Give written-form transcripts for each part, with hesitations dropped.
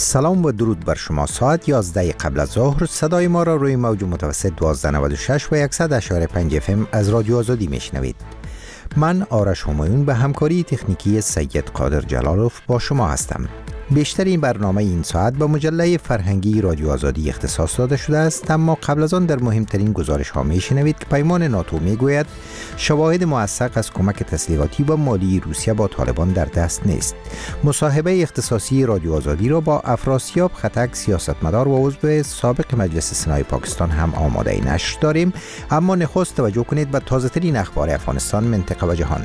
سلام و درود بر شما. ساعت 11 قبل از ظهر صدای ما را روی موج متوسط 1296 و 100.5 FM از رادیو آزادی میشنوید. من آرش همایون به همکاری تکنیکی سید قادر جلالوف با شما هستم. بیشترین برنامه این ساعت به مجله فرهنگی رادیو آزادی اختصاص داده شده است، اما قبل از آن در مهمترین گزارش ها میشنوید که پیمان ناتو میگوید شواهد موثق از کمک تسلیحاتی و مالی روسیه با طالبان در دست نیست. مصاحبه اختصاصی رادیو آزادی را با افراسیاب خطک، سیاستمدار و عضو سابق مجلس سنای پاکستان هم آماده نشر داریم، اما نخست توجه کنید به تازه ترین اخبار افغانستان، منطقه و جهان.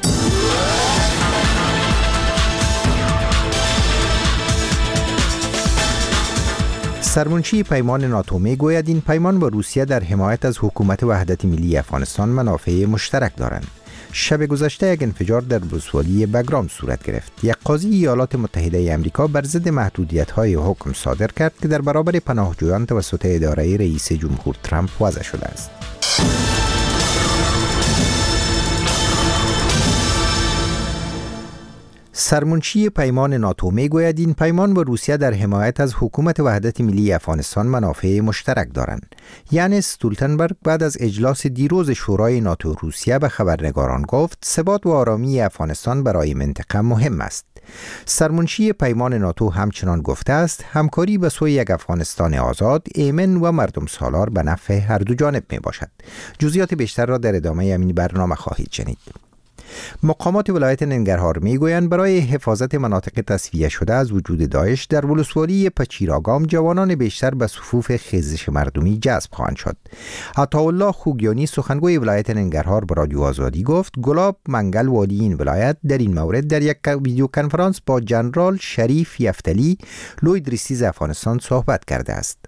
سرمنشی پیمان ناتو می گوید این پیمان با روسیه در حمایت از حکومت وحدت ملی افغانستان منافع مشترک دارند. شب گذشته یک انفجار در ولسوالی بگرام صورت گرفت. یک قاضی ایالات متحده آمریکا بر ضد محدودیت‌های حکم صادر کرد که در برابر پناهجویان توسط اداره رئیس جمهور ترامپ وضع شده است. سرمنشی پیمان ناتو می گوید این پیمان با روسیه در حمایت از حکومت وحدت ملی افغانستان منافع مشترک دارند. یانس استولتنبرگ بعد از اجلاس دیروز شورای ناتو روسیه به خبرنگاران گفت ثبات و آرامی افغانستان برای منطقه مهم است. سرمنشی پیمان ناتو همچنان گفته است همکاری به سوی یک افغانستان آزاد، ایمن و مردم سالار به نفع هر دو جانب می باشد. جزئیات بیشتر را در ادامه این برنامه خواهید شنید. مقامات ولایت ننگرهار میگویند برای حفاظت مناطق تصفیه شده از وجود داعش در ولسوالی پچیراگام جوانان بیشتر به صفوف خیزش مردمی جذب خواهند شد. عطاالله خوگیانی سخنگوی ولایت ننگرهار به رادیو آزادی گفت گلاب منگل والی این ولایت در این مورد در یک ویدیو کنفرانس با جنرال شریف یفتلی لوی ریسیز افغانستان صحبت کرده است.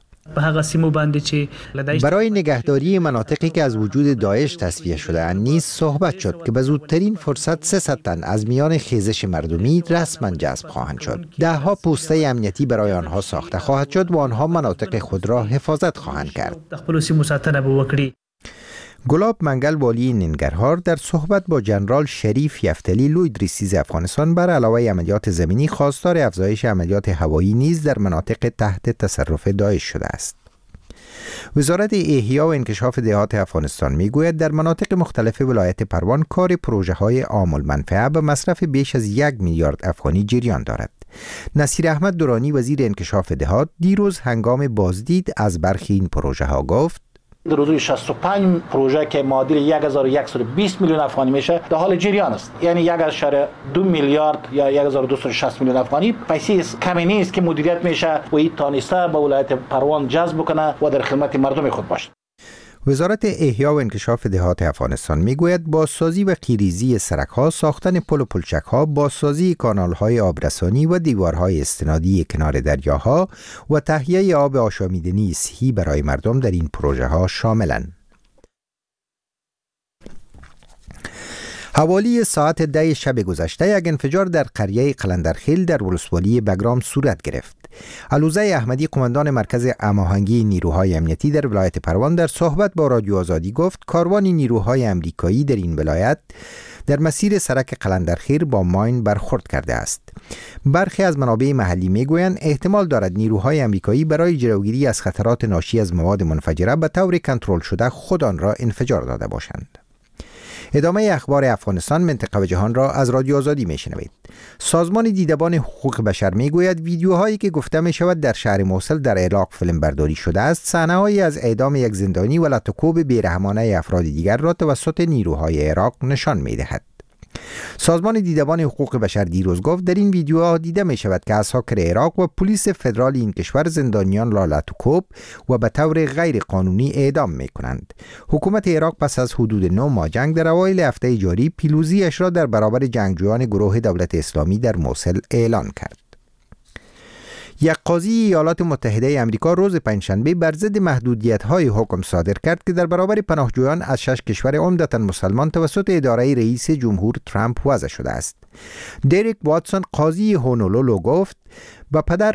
برای نگهداری مناطقی که از وجود داعش تصفیه شده اند نیز صحبت شد که به زودترین فرصت 300 تن از میان خیزش مردمی رسما جذب خواهند شد. 10 پوسته امنیتی برای آنها ساخته خواهد شد و آنها مناطق خود را حفاظت خواهند کرد. گلاب منگل والی ننگرهار در صحبت با جنرال شریف یفتلی لوی ریسیز افغانستان بر علاوه عملیات زمینی خواستار افزایش عملیات هوایی نیز در مناطق تحت تصرف داعش شده است. وزارت احیا و انکشاف دهات افغانستان میگوید در مناطق مختلف ولایت پروان کار پروژه های عام المنفعه به مصرف بیش از 1 میلیارد افغانی جریان دارد. نصیر احمد درانی وزیر انکشاف دهات دیروز هنگام بازدید از برخی این پروژه ها گفت در حدود 65 پروژه که معادل 1120 میلیون افغانی میشه در حال جریان است. یعنی 1.2 میلیارد یا 1260 میلیون افغانی پیسه کمی نیست که مدیریت میشه و این تانسته به ولایت پروان جذب کنه و در خدمت مردم خود باشه. وزارت احیا و انکشاف دهات افغانستان میگوید بازسازی و قیریزی سرک‌ها، ساختن پل و پلچک‌ها، بازسازی کانال‌های آبرسانی و دیوارهای استنادی کنار دریاها و تهیه آب آشامیدنی صحی برای مردم در این پروژه‌ها شاملند. حوالی ساعت 10 شب گذشته یک انفجار در قریه قلندرخیل در ولسوالی بگرام صورت گرفت. علوزه احمدی قماندان مرکز هماهنگی نیروهای امنیتی در ولایت پروان در صحبت با رادیو آزادی گفت کاروان نیروهای امریکایی در این ولایت در مسیر سرک قلندرخیل با ماین برخورد کرده است. برخی از منابع محلی میگویند احتمال دارد نیروهای امریکایی برای جلوگیری از خطرات ناشی از مواد منفجره به طور کنترل شده خود آن را انفجار داده باشند. ادامه اخبار افغانستان، منطقه و جهان را از رادیو آزادی میشنوید. سازمان دیدبان حقوق بشر میگوید ویدیوهایی که گفته می شود در شهر موصل در عراق فیلم برداری شده است صحنه‌هایی از اعدام یک زندانی و لطوکوب بیرحمانه افراد دیگر را توسط نیروهای عراق نشان میدهد. سازمان دیدبان حقوق بشر دیروز گفت در این ویدیوها دیده می شود که عساکر عراق و پلیس فدرال این کشور زندانیان را لطوکوب و به طور غیر قانونی اعدام می کنند. حکومت عراق پس از حدود 9 ماه جنگ در اوایل هفته جاری پیروزیش را در برابر جنگجویان گروه دولت اسلامی در موصل اعلان کرد. یک قاضی ایالات متحده آمریکا روز پنجشنبه بر ضد محدودیت‌های حکم صادر کرد که در برابر پناهجویان از 6 کشور عمدتاً مسلمان توسط اداره رئیس جمهور ترامپ وضع شده است. دریک واتسون قاضی هونولولو گفت با پدر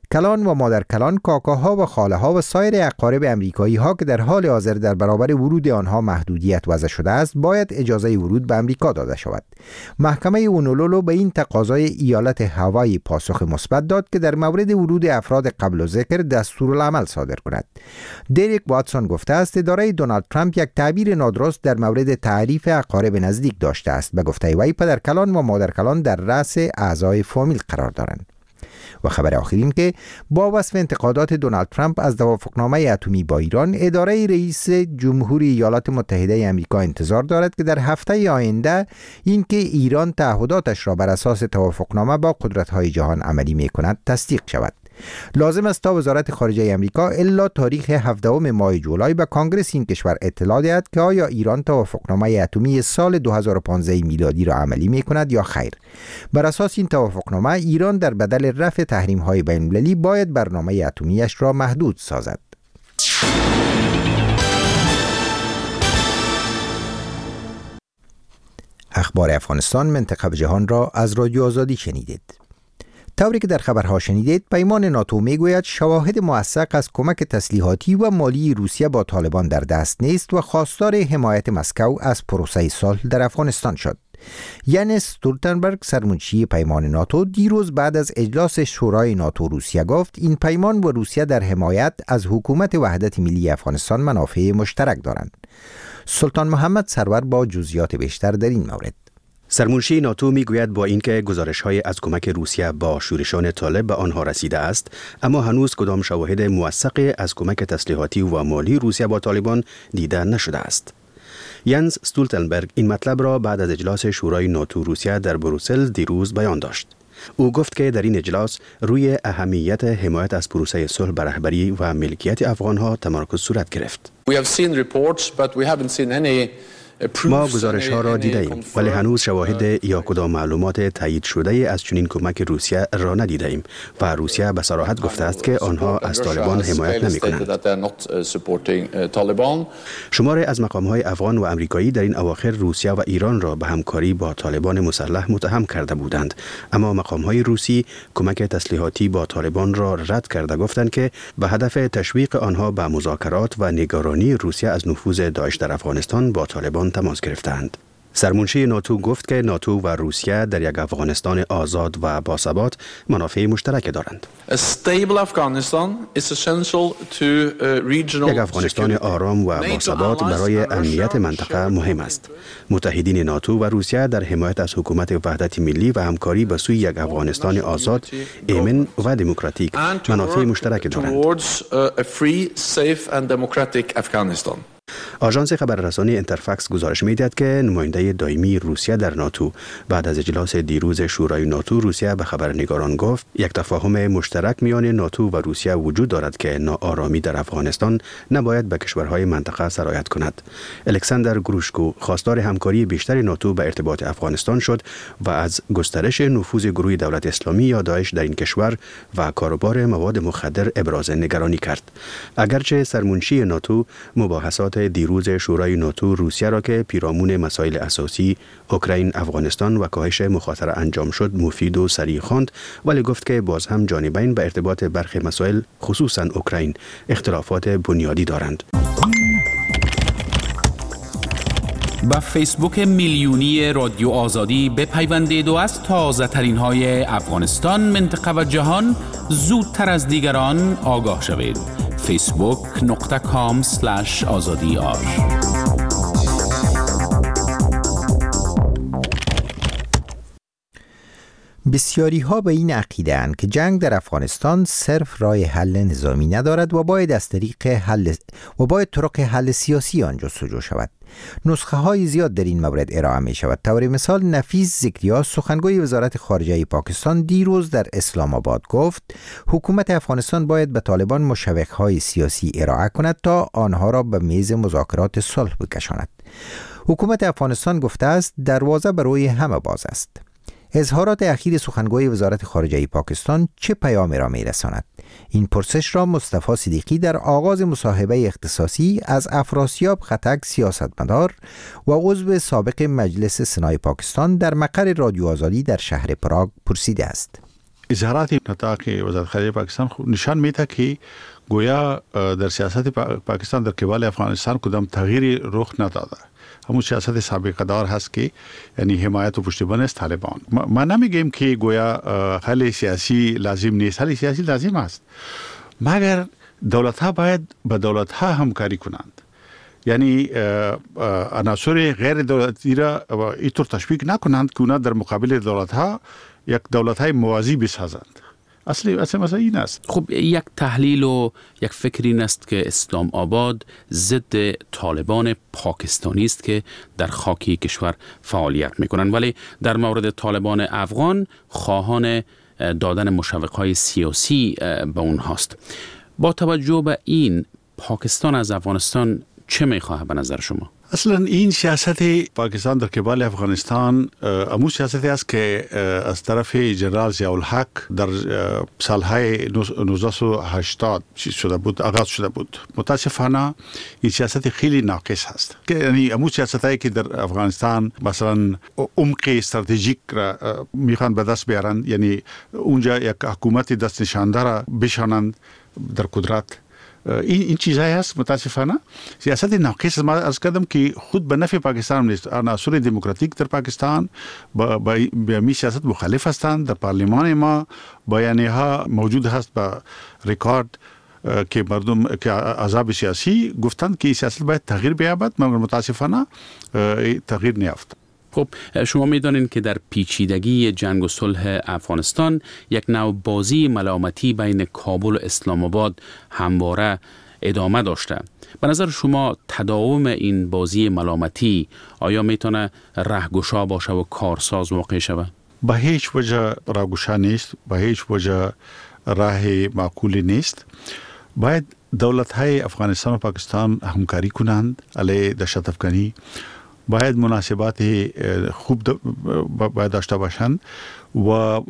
کلان و مادرکلان، کاکاها و خاله‌ها و سایر اقارب امریکایی‌ها که در حال حاضر در برابر ورود آنها محدودیت وضع شده است، باید اجازه ورود به امریکا داده شود. محکمه اونولولو به این تقاضای ایالت هاوایی پاسخ مثبت داد که در مورد ورود افراد قبل الذکر دستورالعمل صادر کند. دریک واتسون گفته است اداره دونالد ترامپ یک تعبیر نادرست در مورد تعریف اقارب نزدیک داشته است. به گفته وی پدرکلان و مادرکلان در رأس اعضای فامیل قرار دارند. و خبر آخرین که با وصف انتقادات دونالد ترامپ از توافقنامه اتمی با ایران، اداره رئیس جمهوری ایالات متحده آمریکا انتظار دارد که در هفته آینده اینکه ایران تعهداتش را بر اساس توافقنامه با قدرت‌های جهان عملی می‌کند تصدیق شود. لازم است تا وزارت خارجه آمریکا الا تاریخ 17 ماه جولای به کانگرس این کشور اطلاع دهد که آیا ایران توافقنامه اتمی سال 2015 میلادی را عملی می‌کند یا خیر. بر اساس این توافقنامه ایران در بدل رفع تحریم‌های بین‌المللی باید برنامه اتمیش را محدود سازد. اخبار افغانستان، منطقه و جهان را از رادیو آزادی شنیدید. طوری که در خبرها شنیدید، پیمان ناتو میگوید شواهد موثق از کمک تسلیحاتی و مالی روسیه با طالبان در دست نیست و خواستار حمایت مسکو از پروسه صلح در افغانستان شد. ینس استولتنبرگ، سرمنشی پیمان ناتو، دیروز بعد از اجلاس شورای ناتو روسیه گفت این پیمان و روسیه در حمایت از حکومت وحدت ملی افغانستان منافع مشترک دارند. سلطان محمد سرور با جزئیات بیشتر در این مورد. سرمنشی ناتو میگوید با اینکه گزارش‌های از کمک روسیه با شورشان طالب به آنها رسیده است، اما هنوز کدام شواهد موثق از کمک تسلیحاتی و مالی روسیه با طالبان دیده نشده است. ینس استولتنبرگ این مطلب را بعد از اجلاس شورای ناتو روسیه در بروسل دیروز بیان داشت. او گفت که در این اجلاس روی اهمیت حمایت از پروسه صلح به رهبری و ملکیت افغان‌ها تمرکز صورت گرفت. ما گزارش ها را دیده ایم ولی هنوز شواهد یا کدام معلومات تایید شده از چنین کمک روسیه را ندیده ایم و روسیه به صراحت گفته است که آنها از طالبان حمایت نمی کنند. شماری از مقام های افغان و امریکایی در این اواخر روسیه و ایران را به همکاری با طالبان مسلح متهم کرده بودند، اما مقام های روسی کمک تسلیحاتی با طالبان را رد کرده، گفتند که به هدف تشویق آنها به مذاکرات و نگرانی روسیه از نفوذ داعش در افغانستان با طالبان تماس گرفتند. سرمنشی ناتو گفت که ناتو و روسیه در یک افغانستان آزاد و باثبات منافع مشترک دارند. یک افغانستان آرام و باثبات برای امنیت منطقه مهم است. متحدین ناتو و روسیه در حمایت از حکومت وحدت ملی و همکاری به سوی یک افغانستان آزاد، ایمن و دموکراتیک منافع مشترک دارند. آژانس خبررسانی اینترفاکس گزارش می‌دهد که نماینده دائمی روسیه در ناتو بعد از اجلاس دیروز شورای ناتو روسیه به خبرنگاران گفت یک تفاهم مشترک میان ناتو و روسیه وجود دارد که ناآرامی در افغانستان نباید به کشورهای منطقه سرایت کند. الکساندر گروشکو خواستار همکاری بیشتر ناتو به ارتباط افغانستان شد و از گسترش نفوذ گروه دولت اسلامی یا داعش در این کشور و کاروبار مواد مخدر ابراز نگرانی کرد. اگرچه سرمنشی ناتو مباحثات دیروز شورای ناتو روسیه را که پیرامون مسائل اساسی اوکراین، افغانستان و کاهش مخاطره انجام شد مفید و صریح خواند، ولی گفت که باز هم جانبین به ارتباط برخی مسائل خصوصا اوکراین اختلافات بنیادی دارند. با فیسبوک میلیونی رادیو آزادی بپیوندید و از تازه ترین های افغانستان، منطقه و جهان زودتر از دیگران آگاه شوید. facebook.com/azadi. بسیاری ها به این عقیده‌اند که جنگ در افغانستان صرف راه حل نظامی ندارد و باید طرق حل سیاسی آن جستجو شود. نسخه های زیاد در این مورد ارائه می شود. طور مثال نفیس ذکریا، سخنگوی وزارت خارجه پاکستان، دیروز در اسلام آباد گفت حکومت افغانستان باید به طالبان مشوق های سیاسی ارائه کند تا آنها را به میز مذاکرات صلح بکشاند. حکومت افغانستان گفته است دروازه به روی همه باز است. اظهارات اخیر سخنگوی وزارت خارجه پاکستان چه پیامی را می‌رساند؟ این پرسش را مصطفی صدیقی در آغاز مصاحبه اختصاصی از افراسیاب خطک، سیاستمدار و عضو سابق مجلس سنای پاکستان در مقر رادیو آزادی در شهر پراگ پرسیده است. اظهارات نطاق وزارت خارجه پاکستان نشان میده که گویا در سیاست پاکستان در قبال افغانستان کدام تغییری رخ نداده. همون سیاست سابقه دار هست که یعنی حمایت و پشتیبانی از طالبان. ما نمیگیم که گویا حل سیاسی لازم نیست، حل سیاسی لازم است، مگر دولت ها باید با دولت ها همکاری کنند. یعنی عناصر غیر دولتی را اینطور تشویق نکنند که اونا در مقابل دولت ها یک دولت های موازی بسازند. اصل مسئله این است. خب یک تحلیل و یک فکر این است که اسلام آباد ضد طالبان پاکستانی است که در خاکی کشور فعالیت میکنند، ولی در مورد طالبان افغان خواهان دادن مشوقهای سیاسی به اونهاست. با توجه به این پاکستان از افغانستان چه میخواه به نظر شما؟ اصلا این سیاست پاکستان در قبال افغانستان امو سیاستی است که از طرف جنرال ضیاءالحق در سالهای 1980 شده بود، آغاز شده بود. متاسفانه این سیاست خیلی ناقص است. یعنی امو سیاستایی که در افغانستان مثلا عمق استراتژیک را میخوان به دست بیارن، یعنی اونجا یک حکومت دست نشانده را بشانند در قدرت، این چیزایی هست. متاسفانه سیاست ناقص ما از کردم که خود به نفع پاکستان نیست. عناصر دموکراتیک در پاکستان با می سیاست مخالف هستند. در پارلمان ما بیانیه ها موجود هست با رکورد که مردم که احزاب سیاسی گفتند که سیاست باید تغییر بیابد، مگر متاسفانه تغییر نیافت. خب شما میدانید که در پیچیدگی جنگ و صلح افغانستان یک نوع بازی ملامتی بین کابل و اسلام آباد همواره ادامه داشته. به نظر شما تداوم این بازی ملامتی آیا میتونه رهگشا باشه و کارساز واقع شود؟ به هیچ وجه رهگشا نیست، به هیچ وجه راه معقول نیست. باید دولت‌های افغانستان و پاکستان همکاری کنند علیه دهشت افغانی. باید مناسبات خوب باید داشته باشند و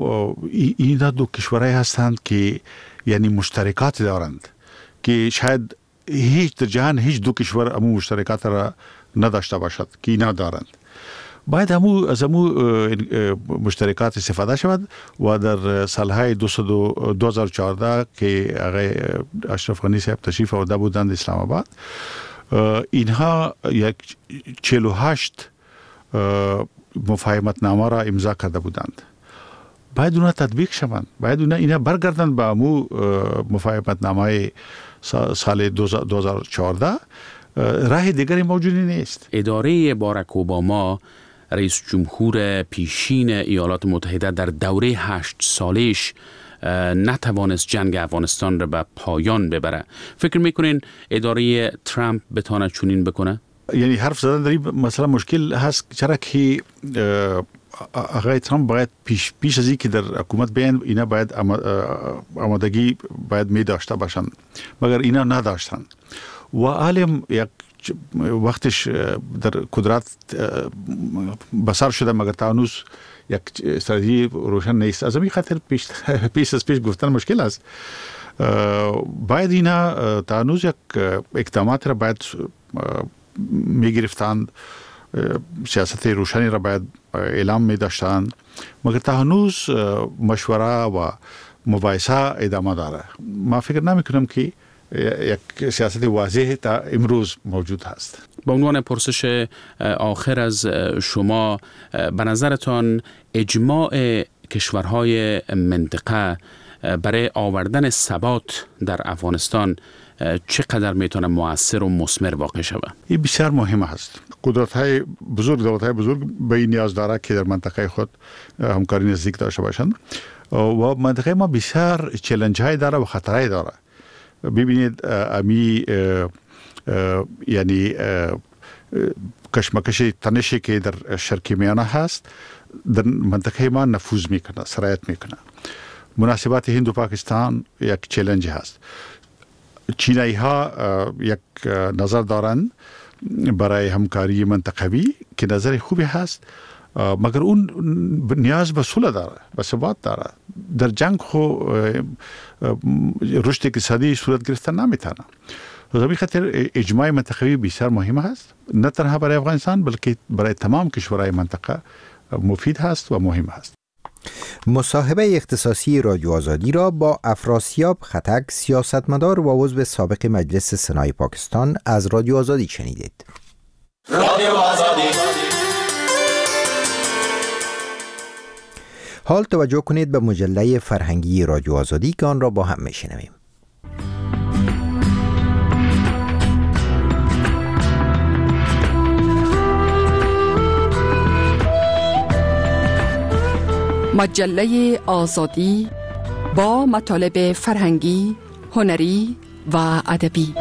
این دو کشورهای هستند که یعنی مشترکات دارند که شاید هیچ در جهان هیچ دو کشور امو مشترکات را نداشته باشد که اینا دارند. باید از امو مشترکات استفاده شود و در سالهای 2014 که آقای اشرف غنی صاحب تشریف آورده بودند اسلام آباد، اینها یک 48 مفاهمت نامه را امضا کرده بودند. باید اونا تطبیق شوند، باید اینا برگردند به امو مفاهمت نامه سال 2014. راه دیگری موجودی نیست. اداره باراک اوباما رئیس جمهور پیشین ایالات متحده در دوره 8 سالش نتوانست جنگ افغانستان را به پایان ببره. فکر میکنین اداره ترامپ بتونه چنین بکنه؟ یعنی حرف زدن در این مسئله مشکل هست، چرا که آقای ترامپ باید پیش از این که در حکومت بیان اینا باید آمادگی باید می داشته باشند، مگر اینا نداشتند و عالم یک وقتش در قدرت بسر شده، مگر تا هنوز یک استراتژی روشن نیست. از همین خاطر پیش گفتن مشکل است. باید اینا تا هنوز یک اقدامات را باید میگرفتند، سیاست روشنی را باید اعلام می داشتند، مگر تا هنوز مشوره و مباحثه ادامه داره. ما فکر نمی کنم که یک سیاست واضح تا امروز موجود هست. با عنوان پرسش آخر از شما، به نظرتان اجماع کشورهای منطقه برای آوردن ثبات در افغانستان چقدر میتونه مؤثر و مثمر واقع شود؟ این بسیار مهم است. قدرت‌های بزرگ، دولت‌های بزرگ به این نیاز داره که در منطقه خود همکاری نزدیک داشته باشند و منطقه ما بسیار چالش‌های داره و خطرهای داره. ببینید امی یعنی کشمکش تنشی که در شرق میانه هست در منطقه ما نفوذ میکنه، سرایت میکنه. مناسبات هند و پاکستان یک چالش هست. چینایی ها یک نظر دارند برای همکاری منطقوی که نظر خوبی هست، مگر اون نیاز به صلح داره، به ثبات داره. در جنگ خو رشد اقتصادی صورت گرفتن نمیتونه. از همین خاطر اجماع منطقوی بسیار مهم است، نه تنها برای افغانستان بلکه برای تمام کشورهای منطقه مفید هست و مهم هست. مصاحبه اختصاصی رادیو آزادی را با افراسیاب خطک، سیاستمدار و عضو سابق مجلس سنای پاکستان از رادیو آزادی شنیدید. رادیو آزادی. حال توجه کنید به مجله فرهنگی رادیو آزادی که آن را با هم میشنویم. مجله آزادی با مطالب فرهنگی، هنری و ادبی.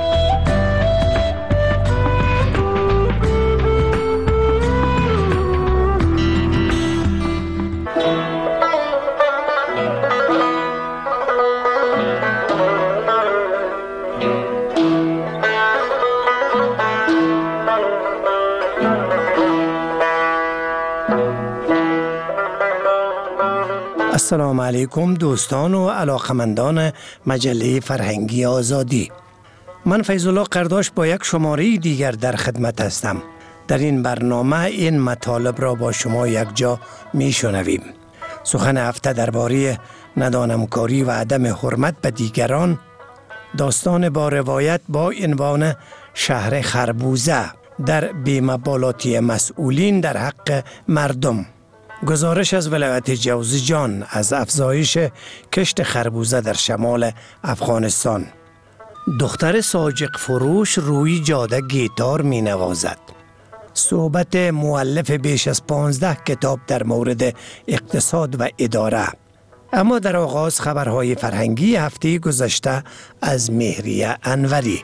السلام علیکم دوستان و علاقمندان مجله فرهنگی آزادی. من فیض الله قرداش با یک شماره دیگر در خدمت هستم. در این برنامه این مطالب را با شما یک جا می شنویم. سخن هفته درباره ندانمکاری و عدم حرمت به دیگران، داستان با روایت با عنوان شهر خربوزه در بی‌مبالاتی مسئولین در حق مردم، گزارش از ولایت جوزجان از افزایش کشت خربوزه در شمال افغانستان، دختر ساجق فروش روی جاده گیتار می نوازد، صحبت مؤلف بیش از 15 کتاب در مورد اقتصاد و اداره. اما در آغاز خبرهای فرهنگی هفته گذشته از مهریه انوری.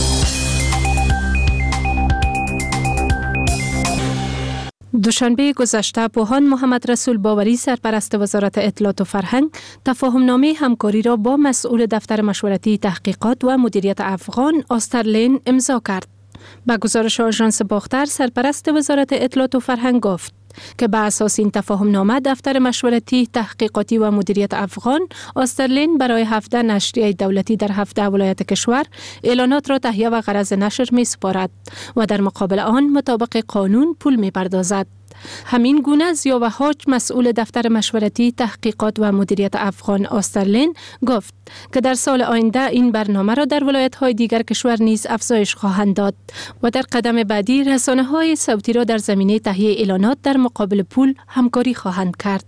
دوشنبه گذشته پوهان محمد رسول باوری سرپرست وزارت اطلاعات و فرهنگ تفاهمنامه همکاری را با مسئول دفتر مشورتی تحقیقات و مدیریت افغان آسترلین امضا کرد. با گزارش آژانس باختر سرپرست وزارت اطلاعات و فرهنگ گفت که بر اساس این تفاهمنامه دفتر مشورتی تحقیقاتی و مدیریت افغان آسترلین برای 17 نشریه دولتی در 17 ولایت کشور اعلانات را تهیه و غرض نشر می سپارد و در مقابل آن مطابق قانون پول می پردازد. همین گونه ضیاء حاج مسئول دفتر مشورتی تحقیقات و مدیریت افغان آسترلین گفت که در سال آینده این برنامه را در ولایت‌های دیگر کشور نیز افزایش خواهند داد و در قدم بعدی رسانه‌های صوتی را در زمینه تهیه اعلانات در مقابل پول همکاری خواهند کرد.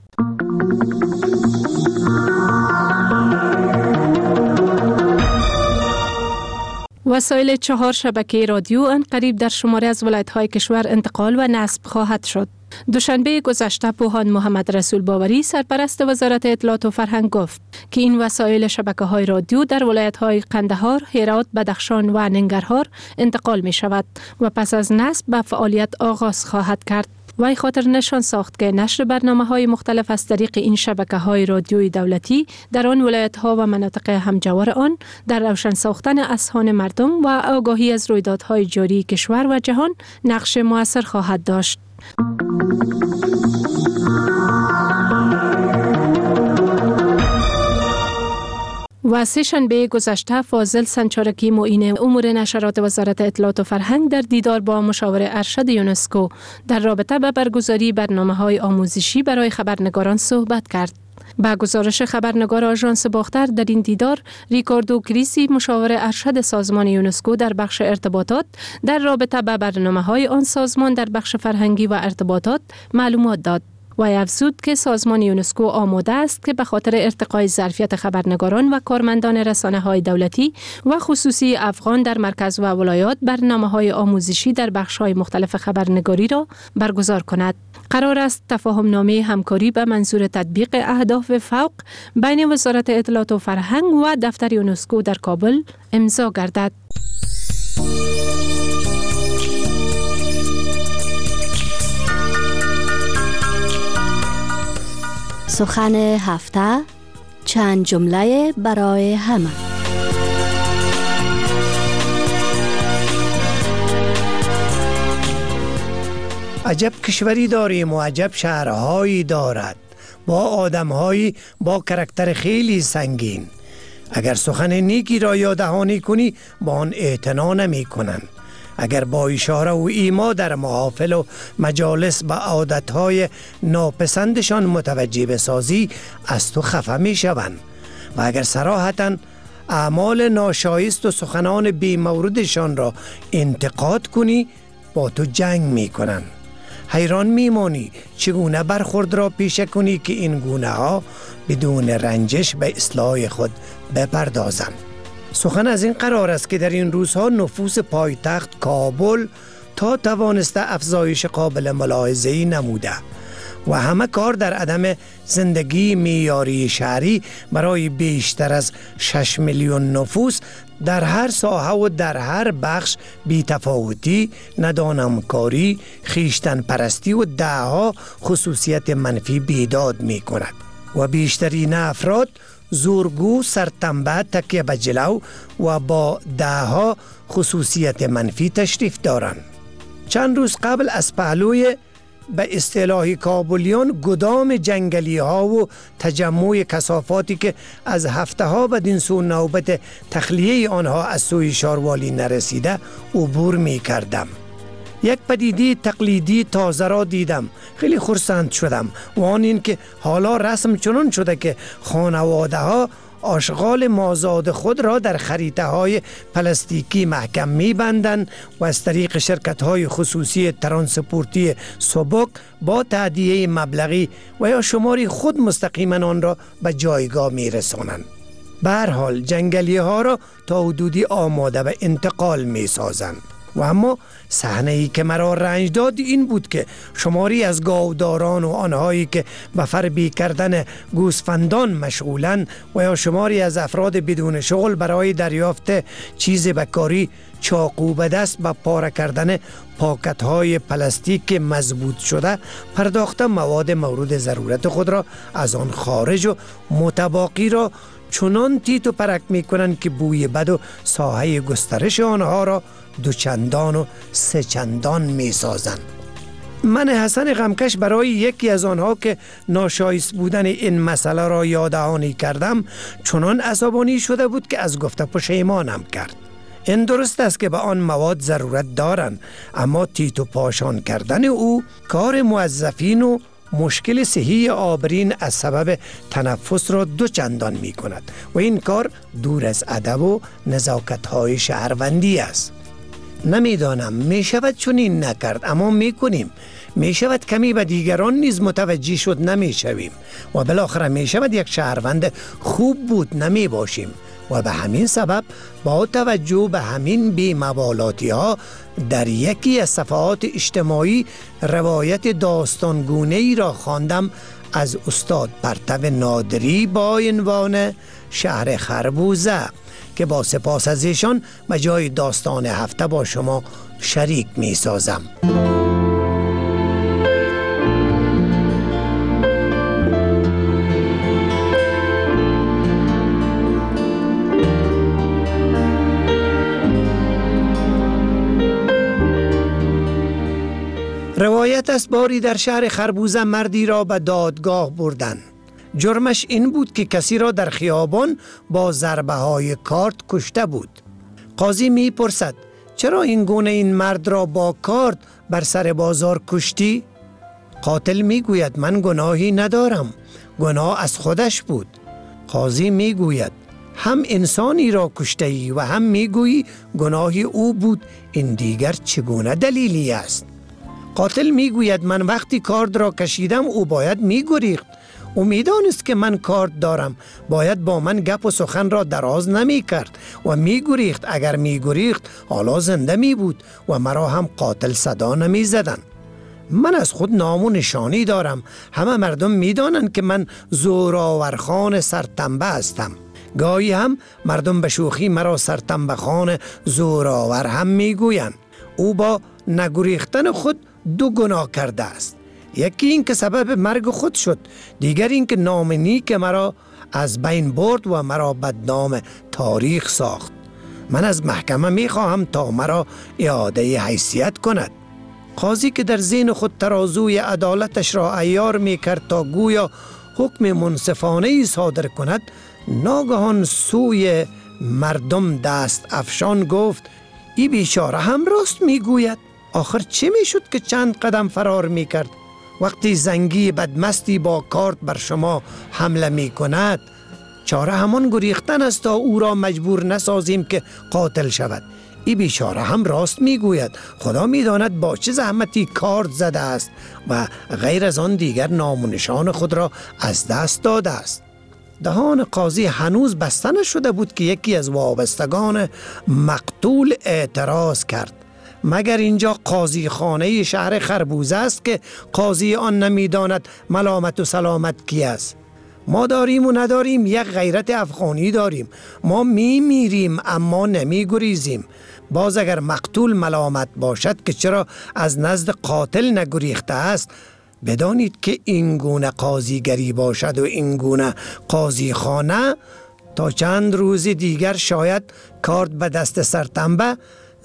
وسایل 4 شبکه رادیو عنقریب در شماری از ولایت‌های کشور انتقال و نصب خواهد شد. دوشنبه گذشته پوهان محمد رسول باوری سرپرست وزارت اطلاعات و فرهنگ گفت که این وسایل شبکه‌های رادیو در ولایت‌های قندهار، هرات، بدخشان و ننگرهار انتقال می‌شود و پس از نصب به فعالیت آغاز خواهد کرد. وی خاطر نشان ساخت که نشر برنامه‌های مختلف از طریق این شبکه‌های رادیویی دولتی در آن ولایت‌ها و مناطق همجوار آن در روشن ساختن اذهان مردم و آگاهی از رویدادهای جاری کشور و جهان نقش مؤثر خواهد داشت. و سه‌شنبه گذشته فاضل سنچارکی معین امور نشرات وزارت اطلاعات و فرهنگ در دیدار با مشاور ارشد یونسکو در رابطه با برگزاری برنامه‌های آموزشی برای خبرنگاران صحبت کرد. با گزارش خبرنگار آژانس باختر در این دیدار، ریکاردو کریسی مشاور ارشد سازمان یونسکو در بخش ارتباطات در رابطه با برنامه‌های آن سازمان در بخش فرهنگی و ارتباطات معلومات داد. و افزود که سازمان یونسکو آماده است که به خاطر ارتقای ظرفیت خبرنگاران و کارمندان رسانه‌های دولتی و خصوصی افغان در مرکز و ولایات برنامه‌های آموزشی در بخش‌های مختلف خبرنگاری را برگزار کند. قرار است تفاهمنامه همکاری به منظور تطبیق اهداف فوق بین وزارت اطلاعات و فرهنگ و دفتر یونسکو در کابل امضا گردد. سخن هفته، چند جمله برای همه. عجب کشوری داریم و عجب شهرهایی دارد با آدمهایی با کاراکتر خیلی سنگین. اگر سخن نیکی را یادهانی کنی با آن اعتنا نمی کنند. اگر با اشاره و ایما در محافل و مجالس به عادتهای ناپسندشان متوجه بسازی از تو خفه می شوند و اگر صراحتاً اعمال ناشایست و سخنان بی موردشان را انتقاد کنی با تو جنگ می کنند. حیران میمانی چگونه برخورد را پیشه کنی که این گونه ها بدون رنجش به اصلاح خود بپردازند. سخن از این قرار است که در این روزها نفوذ پایتخت کابل تا توانسته افزایش قابل ملاحظه‌ای نموده و همه کار در عدم زندگی معیاری شهری برای بیشتر از 6 میلیون نفوس در هر ساحه و در هر بخش بی‌تفاوتی، ندانمکاری، خویشتن پرستی و دهها خصوصیت منفی بیداد می کند و بیشترین افراد زورگو، سرتنبه، تکیه به جلو و با دهها خصوصیت منفی تشریف دارند. چند روز قبل از پهلوی به اصطلاح کابلیان گدام جنگلی ها و تجمع کثافاتی که از هفته ها بدین سو نوبت تخلیه آنها از سوی شاروالی نرسیده عبور می کردم. یک پدیده تقلیدی تازه را دیدم. خیلی خرسند شدم و آن این که حالا رسم چنان شده که خانواده ها آشغال مازاد خود را در خریطه های پلاستیکی محکم می بندند و از طریق شرکت های خصوصی ترانسپورتی سبک با تهدیه مبلغی و یا شماری خود مستقیما آن را به جایگاه می رسانند. به هر حال جنگلی ها را تا حدودی آماده به انتقال می سازند. و اما صحنه‌ای که مرا رنج داد این بود که شماری از گاوداران و آنهایی که به فربی کردن گوسفندان مشغولند و یا شماری از افراد بدون شغل برای دریافت چیز بکاری چاقو به دست به پاره کردن پاکت‌های پلاستیک مضبوط شده پرداخته مواد مورد ضرورت خود را از آن خارج و متباقی را چنان تیت و پرک می کنند که بوی بد و ساحه گسترش آنها را دوچندان و سه چندان می سازند. من حسن غمکش برای یکی از آنها که ناشایست بودن این مسئله را یاددهانی کردم چنان عصبانی شده بود که از گفته پشیمانم کرد. این درست است که به آن مواد ضرورت دارند، اما تیت و پاشان کردن او کار موظفین و مشکل صحی آبرین از سبب تنفس را دوچندان می کند و این کار دور از ادب و نزاکت های شهروندی است. نمیدانم می شود چنین نکرد، اما می کنیم. می شود کمی به دیگران نیز متوجه شد نمی شویم و بالاخره می شود یک شهروند خوب بود نمی باشیم و به همین سبب با توجه به همین بی‌مبالاتی ها در یکی از صفحات اجتماعی روایت داستانگونه ای را خواندم از استاد پرتو نادری با عنوان شهر خربوزه که با سپاس از ایشان به جای داستان هفته با شما شریک می سازم. روایت است باری در شهر خربوزه مردی را به دادگاه بردند. جرمش این بود که کسی را در خیابان با ضربه های کارت کشته بود. قاضی می پرسد چرا این گونه این مرد را با کارت بر سر بازار کشتی؟ قاتل می گوید من گناهی ندارم، گناه از خودش بود. قاضی می گوید هم انسانی را کشته ای و هم می گویی گناهی او بود، این دیگر چگونه دلیلی است؟ قاتل می گوید من وقتی کارت را کشیدم او باید می گریخت. او می دانست که من کارت دارم، باید با من گپ و سخن را دراز نمی کرد و می گریخت. اگر می گریخت حالا زنده می بود و مرا هم قاتل صدا نمی زدن. من از خود نام و نشانی دارم، همه مردم می دانند که من زورآورخان سرتنبه هستم. گاهی هم مردم به شوخی مرا سرتنبه خان زورآور هم می گویند. او با نگریختن خود دو گناه کرده است، یکی این که سبب مرگ خود شد، دیگر این که نام نیک مرا از بین برد و مرا بدنام تاریخ ساخت. من از محکمه می خواهم تا مرا اعاده حیثیت کند. قاضی که در ذهن خود ترازوی عدالتش را عیار می کرد تا گویا حکم منصفانه ای صادر کند، ناگهان سوی مردم دست افشان گفت این بیچاره هم راست میگوید. آخر چه میشد که چند قدم فرار میکرد؟ وقتی زنگی بدمستی با کارت بر شما حمله میکند، چاره همان گریختن است تا او را مجبور نسازیم که قاتل شود. این بیچاره هم راست میگوید. خدا میداند با چه زحمتی کارت زده است و غیر از آن دیگر نام و نشان خود را از دست داده است. دهان قاضی هنوز بسته نشده بود که یکی از وابستگان مقتول اعتراض کرد. مگر اینجا قاضی خانه شهر خربوزه است که قاضی آن نمیداند ملامت و سلامت کی است؟ ما داریم و نداریم یک غیرت افغانی داریم. ما میمیریم اما نمیگریزیم. باز اگر مقتول ملامت باشد که چرا از نزد قاتل نگریخته است، بدانید که این گونه قاضیگری باشد و این گونه قاضی خانه تا چند روز دیگر شاید کارت به دست سرتنبه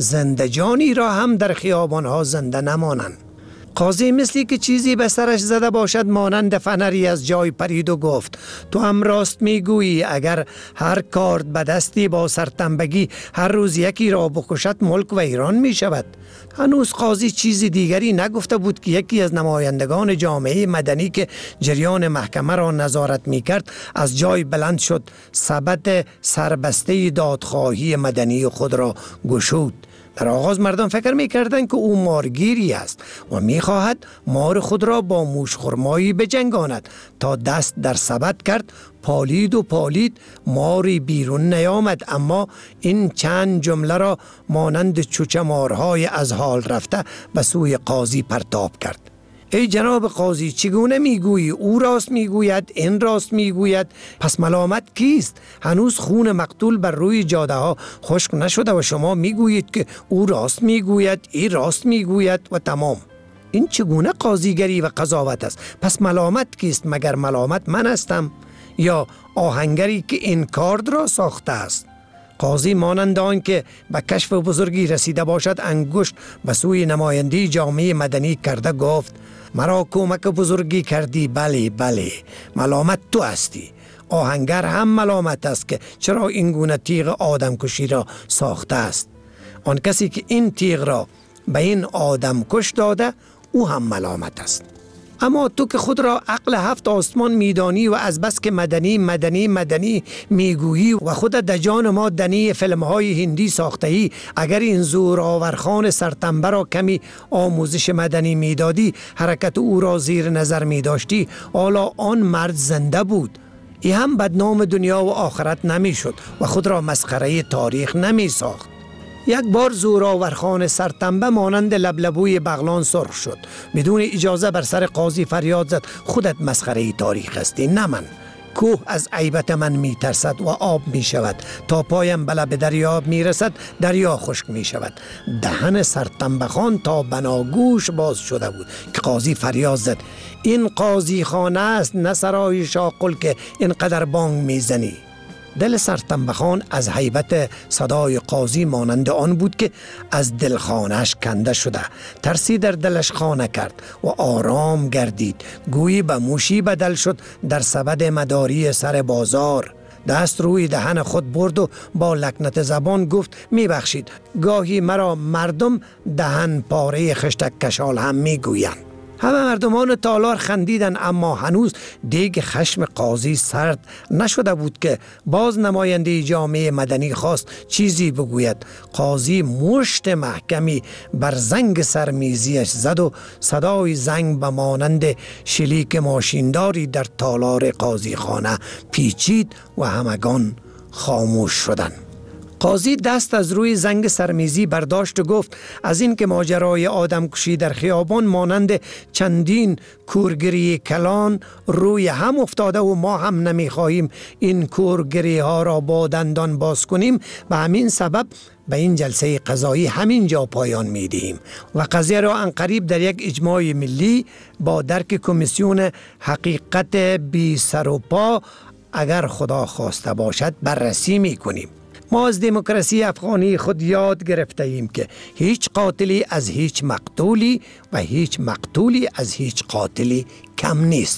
زندجانی را هم در خیابانها زنده نمانند. قاضی مثلی که چیزی به سرش زده باشد مانند فنری از جای پرید و گفت تو هم راست میگویی. اگر هر کارت به دستی با سرتنبگی هر روز یکی را بکشد ملک ویران می شود. هنوز قاضی چیزی دیگری نگفته بود که یکی از نمایندگان جامعه مدنی که جریان محکمه را نظارت می کرد از جای بلند شد، سبد سربسته دادخواهی مدنی خود را گشود. در آغاز مردم فکر می کردند که او مارگیری است و می خواهد مار خود را با موش خرمایی بجنگاند. تا دست در سبد کرد، پالید و پالید، ماری بیرون نیامد. اما این چند جمله را مانند چوچه مارهای از حال رفته به سوی قاضی پرتاب کرد. ای جناب قاضی، چگونه میگویی او راست میگوید این راست میگوید؟ پس ملامت کیست؟ هنوز خون مقتول بر روی جاده ها خشک نشده و شما میگویید که او راست میگوید این راست میگوید و تمام. این چگونه قاضیگری و قضاوت است؟ پس ملامت کیست؟ مگر ملامت من هستم یا آهنگری که این کارد را ساخته است؟ قاضی مانند آن که به کشف بزرگی رسیده باشد انگشت به سوی نمایندی جامعه مدنی کرده گفت مرا کمک بزرگی کردی. بله بله، ملامت تو هستی. آهنگر هم ملامت است که چرا این گونه تیغ آدم کشی را ساخته است. آن کسی که این تیغ را به این آدم کش داده او هم ملامت است. اما تو که خود را عقل 7 آسمان میدانی و از بس که مدنی مدنی مدنی میگویی و خود دجان ما دنی فیلم‌های هندی ساخته‌ای، اگر این زورآورخان سرتنبه را کمی آموزش مدنی میدادی، حرکت او را زیر نظر میداشتی، حالا آن مرد زنده بود. این هم بدنام دنیا و آخرت نمیشد و خود را مسخره تاریخ نمیساخت. یک بار زورآورخان سرتنبه مانند لبلبوی بغلان سرخ شد. بدون اجازه بر سر قاضی فریاد زد خودت مسخره تاریخ هستی نه من. کوه از عیبت من می ترسد و آب می شود. تا پایم به لب دریا می رسد دریا خشک می شود. دهن سرتنبه خان تا بناگوش باز شده بود که قاضی فریاد زد این قاضی خانه است نه سرای شاقل که اینقدر بانگ می زنی. دل سرتنبه خان از هیبت صدای قاضی مانند آن بود که از دلخانهش کنده شده. ترسی در دلش خانه کرد و آرام گردید. گویی به موشی بدل شد در سبد مداری سر بازار. دست روی دهن خود برد و با لکنت زبان گفت میبخشید، گاهی مرا مردم دهن پاره خشتک کشال هم میگویند. همه مردمان تالار خندیدن، اما هنوز دیگ خشم قاضی سرد نشده بود که باز نماینده جامعه مدنی خواست چیزی بگوید. قاضی مشت محکمی بر زنگ سرمیزیش زد و صدای زنگ به مانند شلیک ماشینداری در تالار قاضی خانه پیچید و همگان خاموش شدند. قاضی دست از روی زنگ سرمیزی برداشت و گفت از این که ماجرای آدم کشی در خیابان مانند چندین کورگری کلان روی هم افتاده و ما هم نمیخواهیم این کورگری ها را با دندان باز کنیم، به همین سبب به این جلسه قضایی همینجا پایان میدهیم و قضیه را عنقریب در یک اجماع ملی با درک کمیسیون حقیقت بی سر و پا اگر خدا خواسته باشد بررسی میکنیم. ما از دموکراسی افغانی خود یاد گرفته ایم که هیچ قاتلی از هیچ مقتولی و هیچ مقتولی از هیچ قاتلی کم نیست.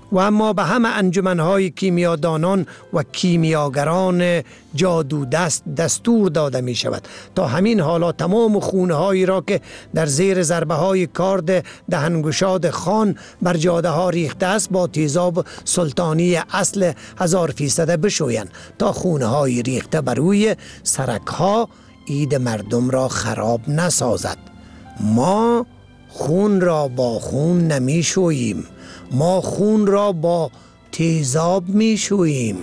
و اما به همه انجمنهای کیمیادانان و کیمیاگران جادو دستور داده می شود تا همین حالا تمام خونه هایی را که در زیر ضربه های کارد دهنگشاد خان بر جاده ها ریخته است با تیزاب سلطانی اصل 1000% بشویند تا خونه های ریخته بر روی سرک ها عید مردم را خراب نسازد. ما خون را با خون نمی شوییم، ما خون را با تیزاب می شوییم.